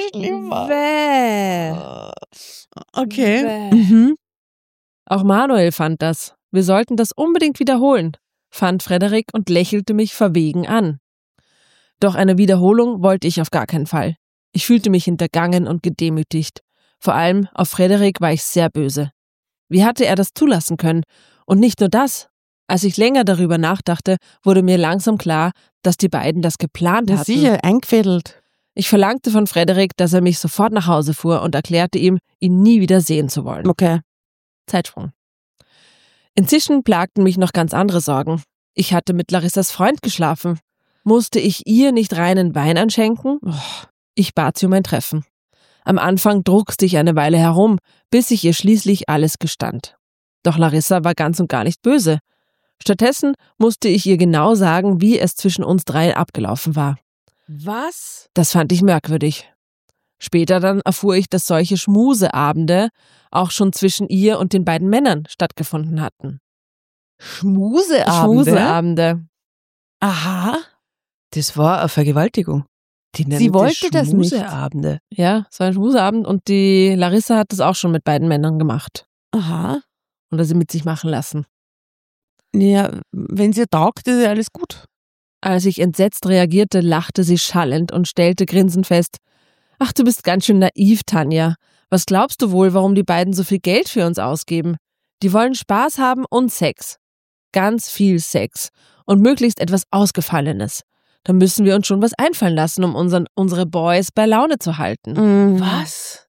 schlimmer. Okay. Mhm. Auch Manuel fand das. Wir sollten das unbedingt wiederholen, fand Frederik und lächelte mich verwegen an. Doch eine Wiederholung wollte ich auf gar keinen Fall. Ich fühlte mich hintergangen und gedemütigt. Vor allem auf Frederik war ich sehr böse. Wie hatte er das zulassen können? Und nicht nur das. Als ich länger darüber nachdachte, wurde mir langsam klar, dass die beiden das geplant Ja, hatten. sicher, eingefädelt. Ich verlangte von Frederik, dass er mich sofort nach Hause fuhr und erklärte ihm, ihn nie wieder sehen zu wollen. Okay. Zeitsprung. Inzwischen plagten mich noch ganz andere Sorgen. Ich hatte mit Larissas Freund geschlafen. Musste ich ihr nicht reinen Wein anschenken? Ich bat sie um ein Treffen. Am Anfang druckste ich eine Weile herum, bis ich ihr schließlich alles gestand. Doch Larissa war ganz und gar nicht böse. Stattdessen musste ich ihr genau sagen, wie es zwischen uns dreien abgelaufen war. Was? Das fand ich merkwürdig. Später dann erfuhr ich, dass solche Schmuseabende auch schon zwischen ihr und den beiden Männern stattgefunden hatten. Schmuseabende. Aha. Das war eine Vergewaltigung. Die nennen Sie wollte das nicht. Schmuseabende. Ja, es war ein Schmuseabend und die Larissa hat das auch schon mit beiden Männern gemacht. Aha. Oder sie mit sich machen lassen. Ja, wenn sie taugt, ist ja alles gut. Als ich entsetzt reagierte, lachte sie schallend und stellte grinsend fest: »Ach, du bist ganz schön naiv, Tanja. Was glaubst du wohl, warum die beiden so viel Geld für uns ausgeben? Die wollen Spaß haben und Sex. Ganz viel Sex. Und möglichst etwas Ausgefallenes. Da müssen wir uns schon was einfallen lassen, um unsere Boys bei Laune zu halten.« Was?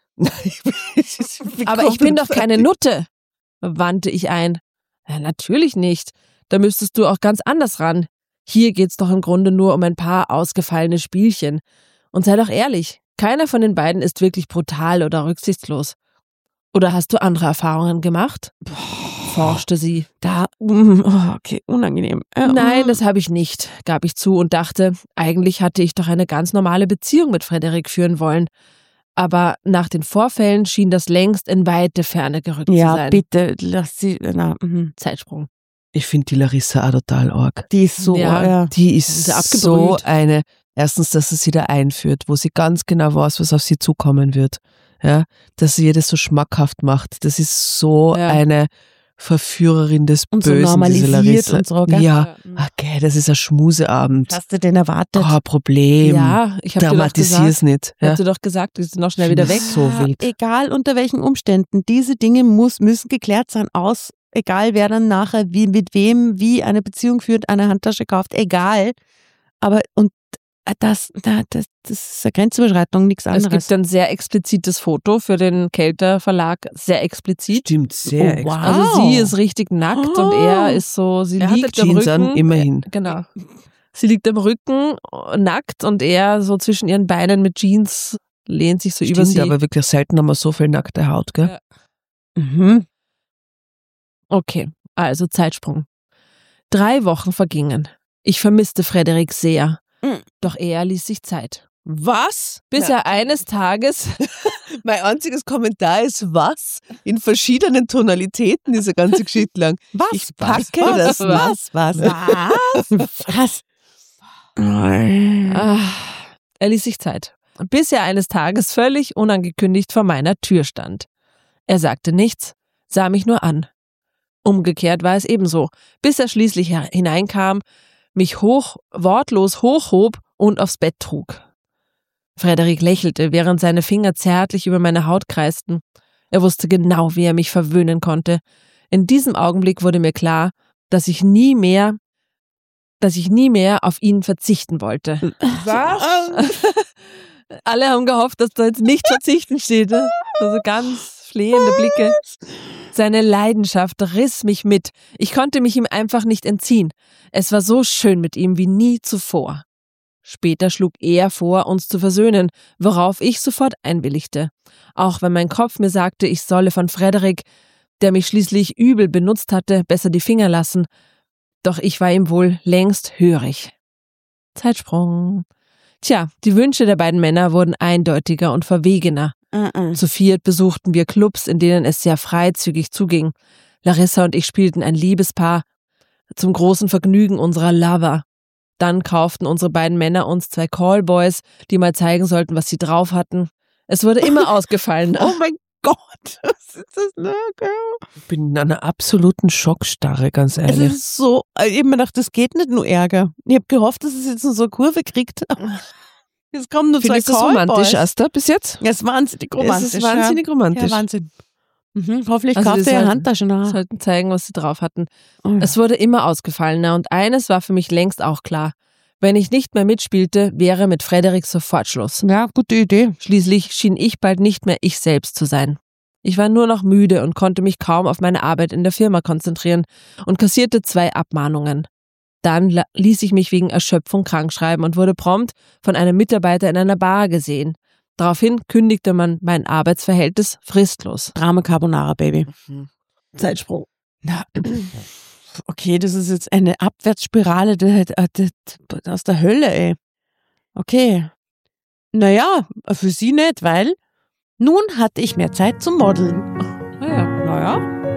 »Aber ich bin doch keine Nutte«, wandte ich ein. »Ja, natürlich nicht. Da müsstest du auch ganz anders ran. Hier geht's doch im Grunde nur um ein paar ausgefallene Spielchen. Und sei doch ehrlich, keiner von den beiden ist wirklich brutal oder rücksichtslos. Oder hast du andere Erfahrungen gemacht?« forschte sie. Okay, unangenehm. »Nein, das habe ich nicht«, gab ich zu und dachte, eigentlich hatte ich doch eine ganz normale Beziehung mit Frederik führen wollen. Aber nach den Vorfällen schien das längst in weite Ferne gerückt zu Ja, sein. bitte, lass sie. Zeitsprung. Ich finde die Larissa auch total arg. Die ist so, Ja. ja. Die ist Diese so abgebrüht. eine Erstens, dass sie da einführt, wo sie ganz genau weiß, was auf sie zukommen wird. Ja, dass sie ihr das so schmackhaft macht. Das ist so eine Verführerin des und Bösen, so normalisiert diese Larissa. und so, gell? Ja, okay, das ist ein Schmuseabend. Hast du den erwartet? Kein Problem. Ja, ich habe dir doch Dramatisier's gesagt, nicht. ich Ja. hab dir doch gesagt, die sind noch schnell wieder weg. So wild. Egal unter welchen Umständen, diese Dinge müssen geklärt sein, egal wer dann nachher mit wem wie eine Beziehung führt, eine Handtasche kauft, egal. Aber das ist eine Grenzüberschreitung, nichts Es anderes. gibt ein sehr explizites Foto für den Kelter Verlag, sehr explizit. Stimmt, sehr Oh, wow. Also sie ist richtig nackt und er ist so, sie Er hat liegt am Jeans Rücken. an, immerhin. Genau. Sie liegt am Rücken, nackt und er so zwischen ihren Beinen mit Jeans lehnt sich so über Stimmt, sie. aber wirklich selten haben wir so viel nackte Haut, gell? Ja. Mhm. Okay, also Zeitsprung. 3 Wochen vergingen. Ich vermisste Frederik sehr. Doch er ließ sich Zeit. Was? Bis er eines Tages Mein einziges Kommentar ist was? In verschiedenen Tonalitäten diese ganze Geschichte lang. Ich packe das nicht. Was? Er ließ sich Zeit. Bis er eines Tages völlig unangekündigt vor meiner Tür stand. Er sagte nichts, sah mich nur an. Umgekehrt war es ebenso, bis er schließlich hineinkam, mich wortlos hochhob und aufs Bett trug. Frederik lächelte, während seine Finger zärtlich über meine Haut kreisten. Er wusste genau, wie er mich verwöhnen konnte. In diesem Augenblick wurde mir klar, dass ich nie mehr auf ihn verzichten wollte. Was? Alle haben gehofft, dass da jetzt nicht verzichten steht. Ne? Also ganz flehende Blicke. Seine Leidenschaft riss mich mit. Ich konnte mich ihm einfach nicht entziehen. Es war so schön mit ihm wie nie zuvor. Später schlug er vor, uns zu versöhnen, worauf ich sofort einwilligte. Auch wenn mein Kopf mir sagte, ich solle von Frederik, der mich schließlich übel benutzt hatte, besser die Finger lassen. Doch ich war ihm wohl längst hörig. Zeitsprung. Tja, die Wünsche der beiden Männer wurden eindeutiger und verwegener. Zu viert besuchten wir Clubs, in denen es sehr freizügig zuging. Larissa und ich spielten ein Liebespaar zum großen Vergnügen unserer Lover. Dann kauften unsere beiden Männer uns 2 Callboys, die mal zeigen sollten, was sie drauf hatten. Es wurde immer ausgefallener. Oh mein Gott, was ist das? Ich bin in einer absoluten Schockstarre, ganz Es ehrlich. ist so, ich hab mir gedacht, das geht nicht nur Ärger. Ich habe gehofft, dass es jetzt nur so eine Kurve kriegt. Es kommen nur 2 Findest du das Callboys. romantisch, Asta, bis jetzt? Ja, es ist wahnsinnig romantisch. Es ist wahnsinnig romantisch. Ja, Wahnsinn. Hoffentlich Also kauft wir er sollten- Handtaschen nach. sollten zeigen, was sie drauf hatten. Oh. Es wurde immer ausgefallener und eines war für mich längst auch klar. Wenn ich nicht mehr mitspielte, wäre mit Frederik sofort Schluss. Ja, gute Idee. Schließlich schien ich bald nicht mehr ich selbst zu sein. Ich war nur noch müde und konnte mich kaum auf meine Arbeit in der Firma konzentrieren und kassierte 2 Abmahnungen. Dann ließ ich mich wegen Erschöpfung krankschreiben und wurde prompt von einem Mitarbeiter in einer Bar gesehen. Daraufhin kündigte man mein Arbeitsverhältnis fristlos. Drama Carbonara, Baby. Zeitsprung. Na, okay, das ist jetzt eine Abwärtsspirale aus der Hölle, ey. Okay. Naja, für sie nicht, weil nun hatte ich mehr Zeit zum Modeln. Naja.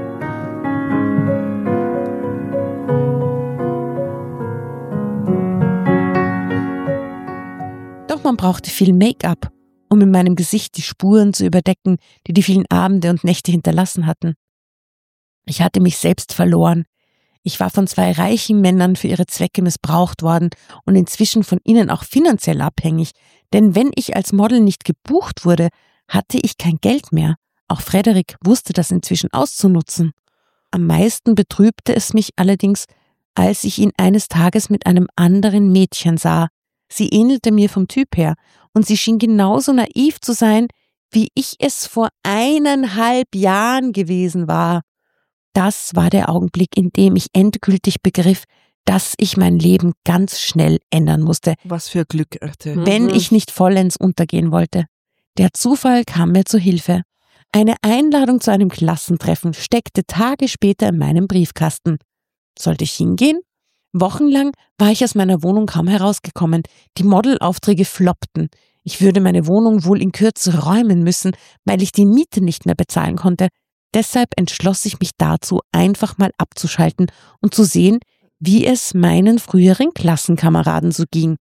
Doch man brauchte viel Make-up, um in meinem Gesicht die Spuren zu überdecken, die die vielen Abende und Nächte hinterlassen hatten. Ich hatte mich selbst verloren. Ich war von 2 reichen Männern für ihre Zwecke missbraucht worden und inzwischen von ihnen auch finanziell abhängig, denn wenn ich als Model nicht gebucht wurde, hatte ich kein Geld mehr. Auch Frederik wusste das inzwischen auszunutzen. Am meisten betrübte es mich allerdings, als ich ihn eines Tages mit einem anderen Mädchen sah. Sie ähnelte mir vom Typ her und sie schien genauso naiv zu sein, wie ich es vor 1,5 Jahren gewesen war. Das war der Augenblick, in dem ich endgültig begriff, dass ich mein Leben ganz schnell ändern musste, Was für Glück, Arte. wenn ich nicht vollends untergehen wollte. Der Zufall kam mir zu Hilfe. Eine Einladung zu einem Klassentreffen steckte Tage später in meinem Briefkasten. Sollte ich hingehen? Wochenlang war ich aus meiner Wohnung kaum herausgekommen. Die Modelaufträge floppten. Ich würde meine Wohnung wohl in Kürze räumen müssen, weil ich die Miete nicht mehr bezahlen konnte. Deshalb entschloss ich mich dazu, einfach mal abzuschalten und zu sehen, wie es meinen früheren Klassenkameraden so ging.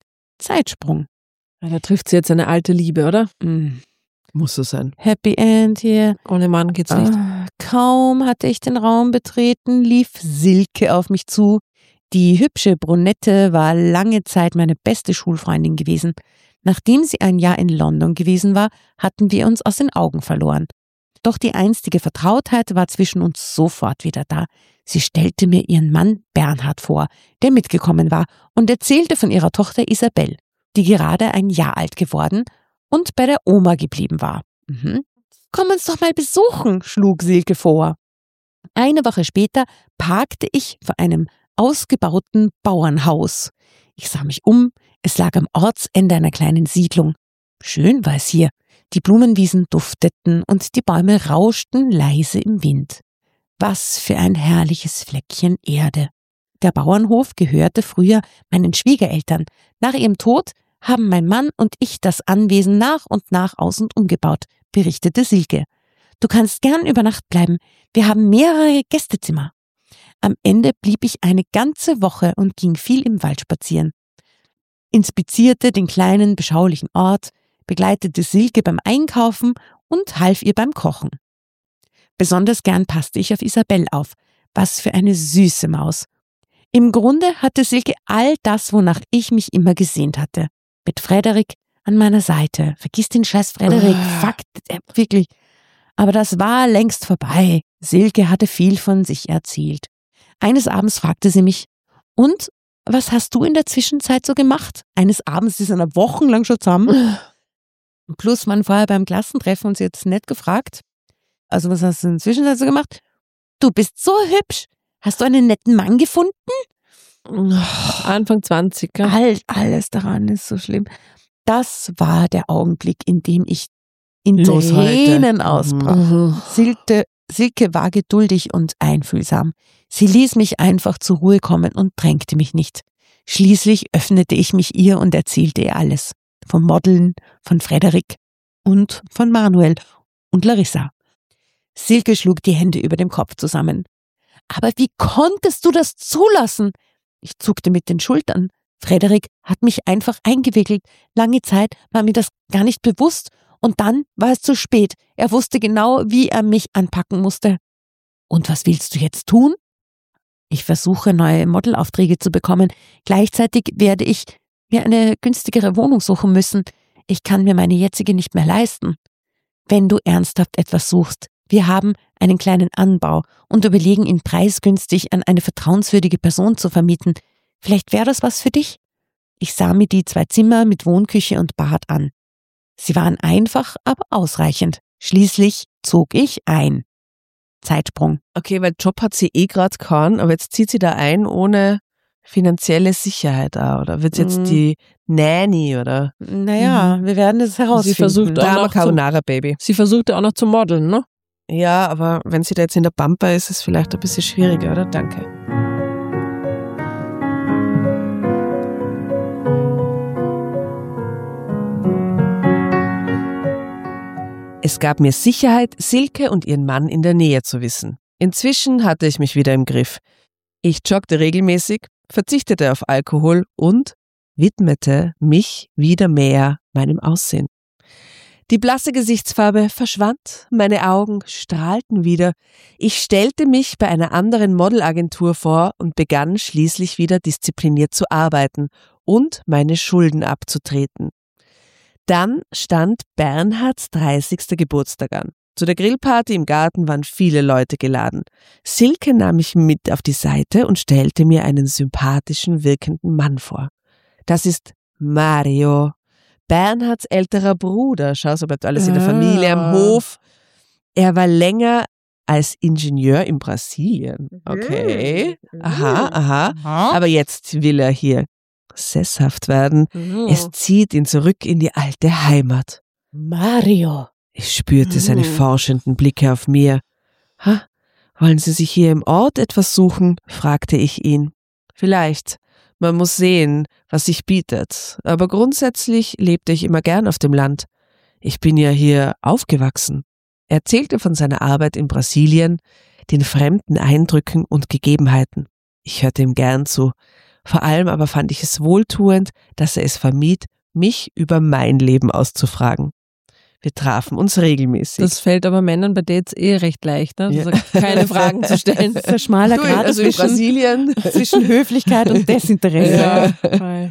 Zeitsprung. Ja, da trifft sie jetzt eine alte Liebe, oder? Muss so sein. Happy End hier. Ohne Mann geht's nicht. Kaum hatte ich den Raum betreten, lief Silke auf mich zu. Die hübsche Brünette war lange Zeit meine beste Schulfreundin gewesen. Nachdem sie ein Jahr in London gewesen war, hatten wir uns aus den Augen verloren. Doch die einstige Vertrautheit war zwischen uns sofort wieder da. Sie stellte mir ihren Mann Bernhard vor, der mitgekommen war, und erzählte von ihrer Tochter Isabel, die gerade ein Jahr alt geworden und bei der Oma geblieben war. Komm uns doch mal besuchen, schlug Silke vor. Eine Woche später parkte ich vor einem ausgebauten Bauernhaus. Ich sah mich um, es lag am Ortsende einer kleinen Siedlung. Schön war es hier. Die Blumenwiesen dufteten und die Bäume rauschten leise im Wind. Was für ein herrliches Fleckchen Erde. Der Bauernhof gehörte früher meinen Schwiegereltern. Nach ihrem Tod haben mein Mann und ich das Anwesen nach und nach aus- und umgebaut, berichtete Silke. Du kannst gern über Nacht bleiben. Wir haben mehrere Gästezimmer. Am Ende blieb ich eine ganze Woche und ging viel im Wald spazieren. Inspizierte den kleinen, beschaulichen Ort, begleitete Silke beim Einkaufen und half ihr beim Kochen. Besonders gern passte ich auf Isabel auf. Was für eine süße Maus. Im Grunde hatte Silke all das, wonach ich mich immer gesehnt hatte. Mit Frederik an meiner Seite. Vergiss den scheiß Frederik. Fakt, wirklich. Aber das war längst vorbei. Silke hatte viel von sich erzählt. Eines Abends fragte sie mich, und was hast du in der Zwischenzeit so gemacht? Eines Abends, die sind ja wochenlang schon zusammen. Plus man vorher beim Klassentreffen und sie hat es nett gefragt. Also was hast du in der Zwischenzeit so gemacht? Du bist so hübsch. Hast du einen netten Mann gefunden? Anfang 20, ja. Alles daran ist so schlimm. Das war der Augenblick, in dem ich in Los Tränen heute. ausbrach. Silke war geduldig und einfühlsam. Sie ließ mich einfach zur Ruhe kommen und drängte mich nicht. Schließlich öffnete ich mich ihr und erzählte ihr alles. Vom Modeln, von Frederik und von Manuel und Larissa. Silke schlug die Hände über dem Kopf zusammen. Aber wie konntest du das zulassen? Ich zuckte mit den Schultern. Frederik hat mich einfach eingewickelt. Lange Zeit war mir das gar nicht bewusst. Und dann war es zu spät. Er wusste genau, wie er mich anpacken musste. Und was willst du jetzt tun? Ich versuche, neue Modelaufträge zu bekommen. Gleichzeitig werde ich mir eine günstigere Wohnung suchen müssen. Ich kann mir meine jetzige nicht mehr leisten. Wenn du ernsthaft etwas suchst, wir haben einen kleinen Anbau und überlegen, ihn preisgünstig an eine vertrauenswürdige Person zu vermieten. Vielleicht wäre das was für dich? Ich sah mir die 2 Zimmer mit Wohnküche und Bad an. Sie waren einfach, aber ausreichend. Schließlich zog ich ein. Zeitsprung. Okay, weil Job hat sie gerade keinen, aber jetzt zieht sie da ein ohne finanzielle Sicherheit auch, oder wird sie jetzt die Nanny, oder? Naja, wir werden es herausfinden. Sie versucht auch Drama noch Carbonara Baby. Sie versuchte auch noch zu modeln, ne? Ja, aber wenn sie da jetzt in der Pampa ist, ist es vielleicht ein bisschen schwieriger, oder? Danke. Es gab mir Sicherheit, Silke und ihren Mann in der Nähe zu wissen. Inzwischen hatte ich mich wieder im Griff. Ich joggte regelmäßig, verzichtete auf Alkohol und widmete mich wieder mehr meinem Aussehen. Die blasse Gesichtsfarbe verschwand, meine Augen strahlten wieder. Ich stellte mich bei einer anderen Modelagentur vor und begann schließlich wieder diszipliniert zu arbeiten und meine Schulden abzutreten. Dann stand Bernhards 30. Geburtstag an. Zu der Grillparty im Garten waren viele Leute geladen. Silke nahm mich mit auf die Seite und stellte mir einen sympathischen, wirkenden Mann vor. Das ist Mario, Bernhards älterer Bruder. Schau, so bleibt alles in der Familie am Hof. Er war länger als Ingenieur in Brasilien. Okay, aha. Aber jetzt will er hier sesshaft werden. Es zieht ihn zurück in die alte Heimat. Mario. Ich spürte seine forschenden Blicke auf mir. Wollen Sie sich hier im Ort etwas suchen? Fragte ich ihn. Vielleicht. Man muss sehen, was sich bietet. Aber grundsätzlich lebte ich immer gern auf dem Land. Ich bin ja hier aufgewachsen. Er erzählte von seiner Arbeit in Brasilien, den fremden Eindrücken und Gegebenheiten. Ich hörte ihm gern zu. Vor allem aber fand ich es wohltuend, dass er es vermied, mich über mein Leben auszufragen. Wir trafen uns regelmäßig. Das fällt aber Männern bei Dates recht leicht, ne? Ja. Also keine Fragen zu stellen. Das ist ein schmaler Grad also in Brasilien. zwischen Höflichkeit und Desinteresse. Ja.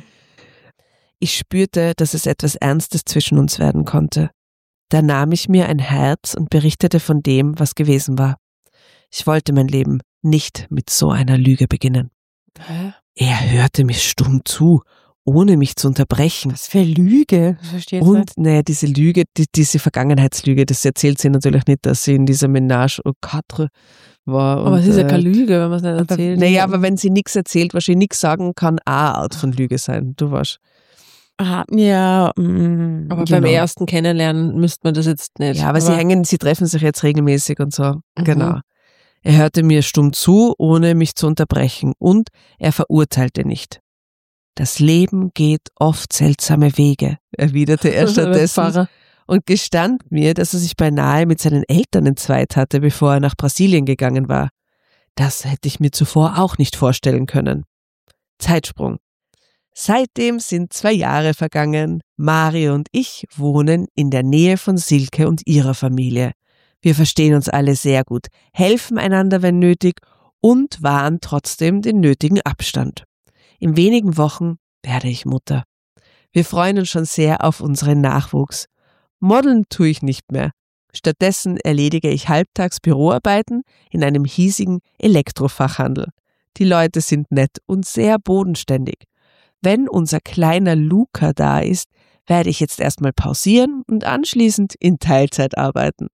Ich spürte, dass es etwas Ernstes zwischen uns werden konnte. Da nahm ich mir ein Herz und berichtete von dem, was gewesen war. Ich wollte mein Leben nicht mit so einer Lüge beginnen. Hä? Er hörte mir stumm zu, ohne mich zu unterbrechen. Was für Lüge? Ich verstehe es nicht. Und diese Lüge, diese Vergangenheitslüge, das erzählt sie natürlich nicht, dass sie in dieser Ménage au quatre war. Aber es ist ja keine Lüge, wenn man es nicht erzählt. Naja, aber wenn sie nichts erzählt, wahrscheinlich nichts sagen kann, eine Art von Lüge sein. Du weißt. Aha, ja. Aber Genau. beim ersten Kennenlernen müsste man das jetzt nicht. Ja, aber sie treffen sich jetzt regelmäßig und so. Mhm. Genau. Er hörte mir stumm zu, ohne mich zu unterbrechen, und er verurteilte nicht. Das Leben geht oft seltsame Wege, erwiderte er stattdessen und gestand mir, dass er sich beinahe mit seinen Eltern entzweit hatte, bevor er nach Brasilien gegangen war. Das hätte ich mir zuvor auch nicht vorstellen können. Zeitsprung. Seitdem sind 2 Jahre vergangen. Mario und ich wohnen in der Nähe von Silke und ihrer Familie. Wir verstehen uns alle sehr gut, helfen einander, wenn nötig, und wahren trotzdem den nötigen Abstand. In wenigen Wochen werde ich Mutter. Wir freuen uns schon sehr auf unseren Nachwuchs. Modeln tue ich nicht mehr. Stattdessen erledige ich halbtags Büroarbeiten in einem hiesigen Elektrofachhandel. Die Leute sind nett und sehr bodenständig. Wenn unser kleiner Luca da ist, werde ich jetzt erstmal pausieren und anschließend in Teilzeit arbeiten.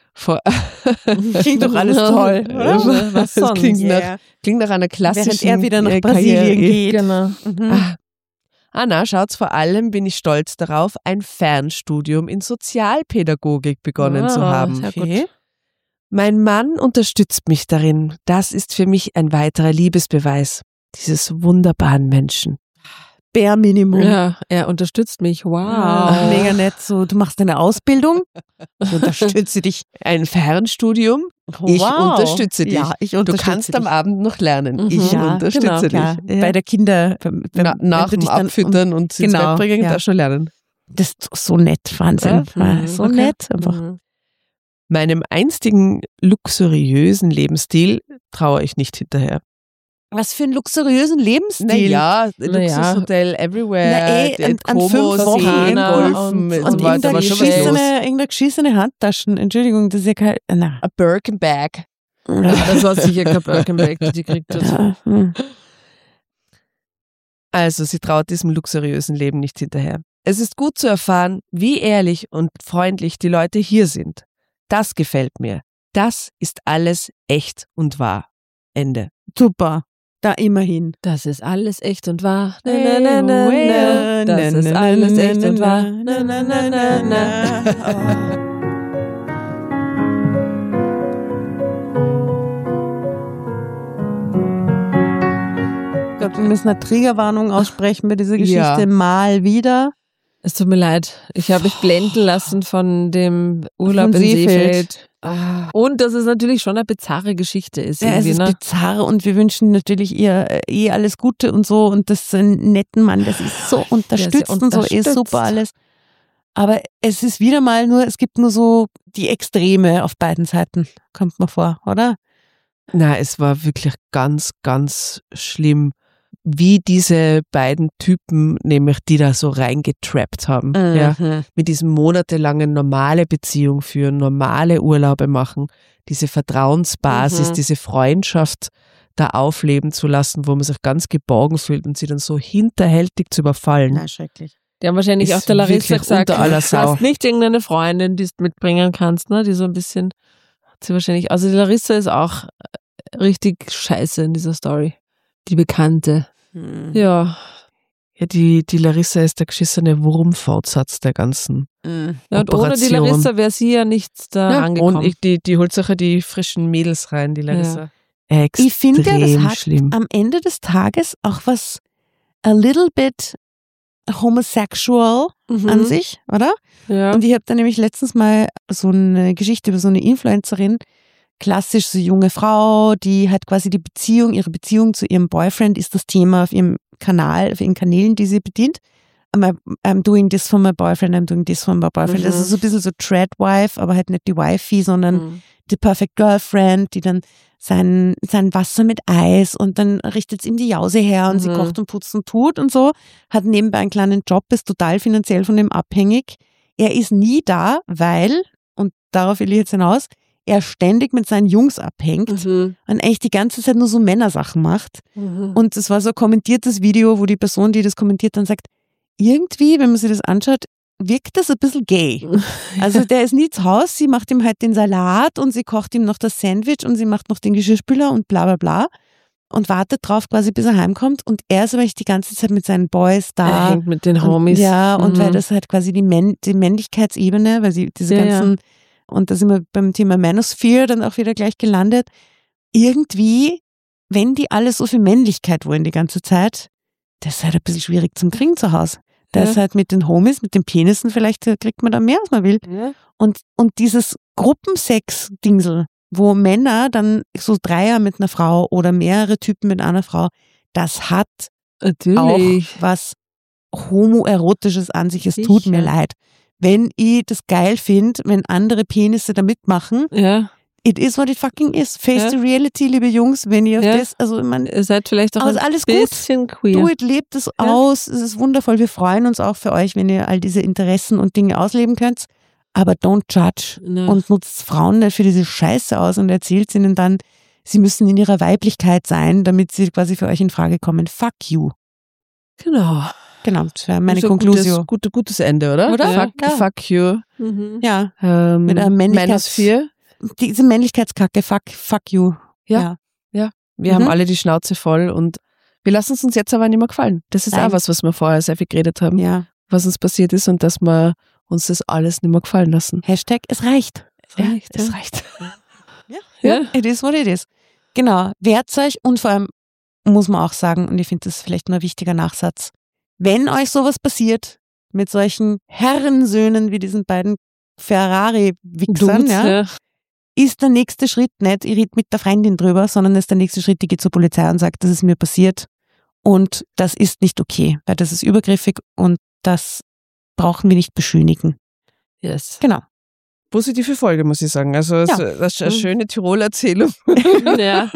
Klingt doch alles toll, oder? Was Das sonst? klingt nach einer klassischen Während er wieder nach Karriere. Brasilien geht. Genau. Mhm. Anna, schaut's, vor allem bin ich stolz darauf, ein Fernstudium in Sozialpädagogik begonnen zu haben. sehr gut. Okay. Mein Mann unterstützt mich darin. Das ist für mich ein weiterer Liebesbeweis dieses wunderbaren Menschen. Bare Minimum. Ja, er unterstützt mich. Wow. Mega nett. So, du machst eine Ausbildung, ich unterstütze dich. Ein Fernstudium. Ich unterstütze dich. Ja, ich Du unterstütze kannst dich. am Abend noch lernen. Mhm. Ich Ja, unterstütze genau, dich. Klar, Ja. bei der Kinder. Nach wenn du dem dich dann Abfüttern und ins genau, Bett bringen, ja. darfst du lernen. Das ist so nett, Wahnsinn. Mhm, So okay. nett einfach. Mhm. Meinem einstigen luxuriösen Lebensstil traue ich nicht hinterher. Was für einen luxuriösen Lebensstil. Naja, Naja. Luxushotel everywhere, Na, ey, an Como, 5 Wochen Seen, und- Golfen und Und so weiter, war schon was los. irgendeine geschissene Handtaschen. Entschuldigung, das ist ja kein. Na. A Birkenbag. Ja, das war sicher kein Birkenbag, die kriegt das. Ja, Also, sie traut diesem luxuriösen Leben nicht hinterher. Es ist gut zu erfahren, wie ehrlich und freundlich die Leute hier sind. Das gefällt mir. Das ist alles echt und wahr. Ende. super. Da immerhin. Das ist alles echt und wahr. Na, na, na, na, na. Das ist alles echt und wahr. Na, na, na, na, na. Ich glaube, wir müssen eine Triggerwarnung aussprechen bei dieser Geschichte. Ja. Mal wieder. Es tut mir leid. Ich habe mich blenden lassen von dem Urlaub Von in Seefeld. Seefeld. Und dass es natürlich schon eine bizarre Geschichte ist. Ja, es irgendwie, ist ne? bizarr und wir wünschen natürlich ihr alles Gute und so und das ist ein netten Mann, das ist so unterstützt und so, super alles. Aber es ist wieder mal nur, es gibt nur so die Extreme auf beiden Seiten, kommt mir vor, oder? Na, es war wirklich ganz, ganz schlimm, wie diese beiden Typen, nämlich die da so reingetrappt haben. Ja. Mit diesem monatelangen normale Beziehung führen, normale Urlaube machen, diese Vertrauensbasis, Mhm. diese Freundschaft da aufleben zu lassen, wo man sich ganz geborgen fühlt und sie dann so hinterhältig zu überfallen. Na, schrecklich. Die haben wahrscheinlich Ist auch der Larissa wirklich gesagt, unter aller du Sau. hast nicht irgendeine Freundin, die du mitbringen kannst, ne? Die so ein bisschen, hat sie wahrscheinlich, also die Larissa ist auch richtig scheiße in dieser Story. Die Bekannte. Ja. Ja, die Larissa ist der geschissene Wurmfortsatz der ganzen Ja, und ohne die Operation. Larissa wäre sie ja nicht da Ja, rangekommen. und die holt sich ja die frischen Mädels rein, die Larissa. Extrem Ich finde ja, das hat schlimm. am Ende des Tages auch was a little bit homosexual an sich, oder? Ja. Und ich habe da nämlich letztens mal so eine Geschichte über so eine Influencerin, klassisch so junge Frau, die hat quasi ihre Beziehung zu ihrem Boyfriend ist das Thema auf ihrem Kanal, in Kanälen, die sie bedient. I'm doing this for my boyfriend, I'm doing this for my boyfriend. Das ist so ein bisschen so Treadwife, aber halt nicht die Wifey, sondern die Perfect Girlfriend, die dann sein Wasser mit Eis und dann richtet es ihm die Jause her und sie kocht und putzt und tut und so, hat nebenbei einen kleinen Job, ist total finanziell von dem abhängig. Er ist nie da, weil, und darauf will ich jetzt hinaus, er ständig mit seinen Jungs abhängt und eigentlich die ganze Zeit nur so Männersachen macht. Und es war so ein kommentiertes Video, wo die Person, die das kommentiert, dann sagt, irgendwie, wenn man sich das anschaut, wirkt das ein bisschen gay. Also der ist nie zu Hause, sie macht ihm halt den Salat und sie kocht ihm noch das Sandwich und sie macht noch den Geschirrspüler und bla bla bla und wartet drauf quasi, bis er heimkommt und er ist aber echt die ganze Zeit mit seinen Boys da. Er hängt mit den Homies. Und, ja, und weil das halt quasi die Männlichkeitsebene, weil sie diese ganzen, und da sind wir beim Thema Manosphere dann auch wieder gleich gelandet, irgendwie, wenn die alle so viel Männlichkeit wollen die ganze Zeit, das ist halt ein bisschen schwierig zum Kriegen zu Hause. Da ist halt mit den Homies, mit den Penissen, vielleicht kriegt man da mehr, als man will. Ja. Und dieses Gruppensex-Dingsel, wo Männer dann so Dreier mit einer Frau oder mehrere Typen mit einer Frau, das hat auch was Homoerotisches an sich. Es tut mir leid. Wenn ich das geil finde, wenn andere Penisse da mitmachen, it is what it fucking is. Face the reality, liebe Jungs, wenn ihr auf das, also ich meine, ihr seid vielleicht auch ein alles bisschen queer. Du, lebt es aus, es ist wundervoll. Wir freuen uns auch für euch, wenn ihr all diese Interessen und Dinge ausleben könnt, aber don't judge und nutzt Frauen nicht für diese Scheiße aus und erzählt ihnen dann, sie müssen in ihrer Weiblichkeit sein, damit sie quasi für euch in Frage kommen. Fuck you. Genau, das wäre meine Konklusion. Gutes Ende, oder? Fuck you. Ja, mit einem Manosphere. Diese Männlichkeitskacke, fuck you. Ja. Wir haben alle die Schnauze voll und wir lassen es uns jetzt aber nicht mehr gefallen. Das ist auch was wir vorher sehr viel geredet haben, was uns passiert ist und dass wir uns das alles nicht mehr gefallen lassen. Hashtag, es reicht. Es reicht. Ja, it is what it is. Genau, wehrt euch und vor allem muss man auch sagen, und ich finde das vielleicht nur ein wichtiger Nachsatz, wenn euch sowas passiert mit solchen Herrensöhnen wie diesen beiden Ferrari-Wichsern, ist der nächste Schritt nicht, ihr redet mit der Freundin drüber, sondern ist der nächste Schritt, die geht zur Polizei und sagt, das ist mir passiert und das ist nicht okay, weil das ist übergriffig und das brauchen wir nicht beschönigen. Yes. Genau. Positive Folge, muss ich sagen. Also das ist eine schöne Tirol-Erzählung. Ja.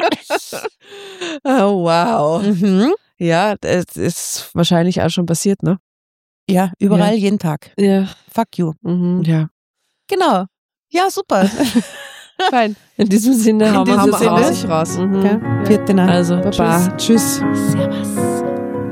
Oh, wow. Ja, das ist wahrscheinlich auch schon passiert, ne? Ja, überall, jeden Tag. Ja. Fuck you. Ja. Genau. Ja, super. Fein. In diesem Sinne haben wir raus. Vierte Nacht. Also, Baba. Tschüss. Servus.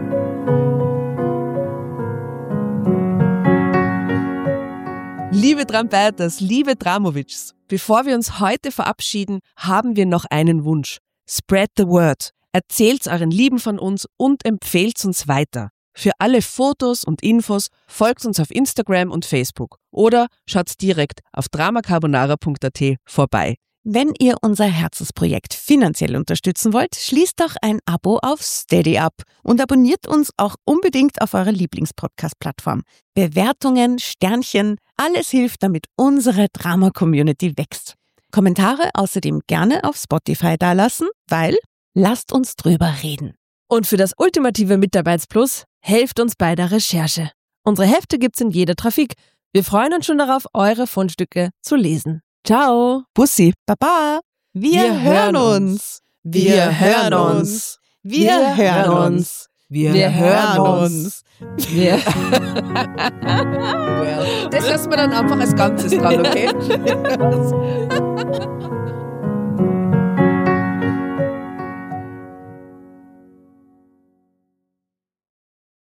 Liebe Trampeiters, liebe Dramovics, bevor wir uns heute verabschieden, haben wir noch einen Wunsch. Spread the word. Erzählt's euren Lieben von uns und empfehlt's uns weiter. Für alle Fotos und Infos folgt uns auf Instagram und Facebook oder schaut direkt auf dramacarbonara.at vorbei. Wenn ihr unser Herzensprojekt finanziell unterstützen wollt, schließt doch ein Abo auf Steady ab und abonniert uns auch unbedingt auf eurer Lieblingspodcast-Plattform. Bewertungen, Sternchen, alles hilft, damit unsere Drama-Community wächst. Kommentare außerdem gerne auf Spotify dalassen, weil lasst uns drüber reden. Und für das ultimative Mitarbeitsplus helft uns bei der Recherche. Unsere Hefte gibt's in jeder Trafik. Wir freuen uns schon darauf, eure Fundstücke zu lesen. Ciao. Bussi. Baba. Wir hören uns. Wir hören uns. Wir hören uns. Wir hören uns. Das lassen wir dann einfach als Ganzes dran, okay?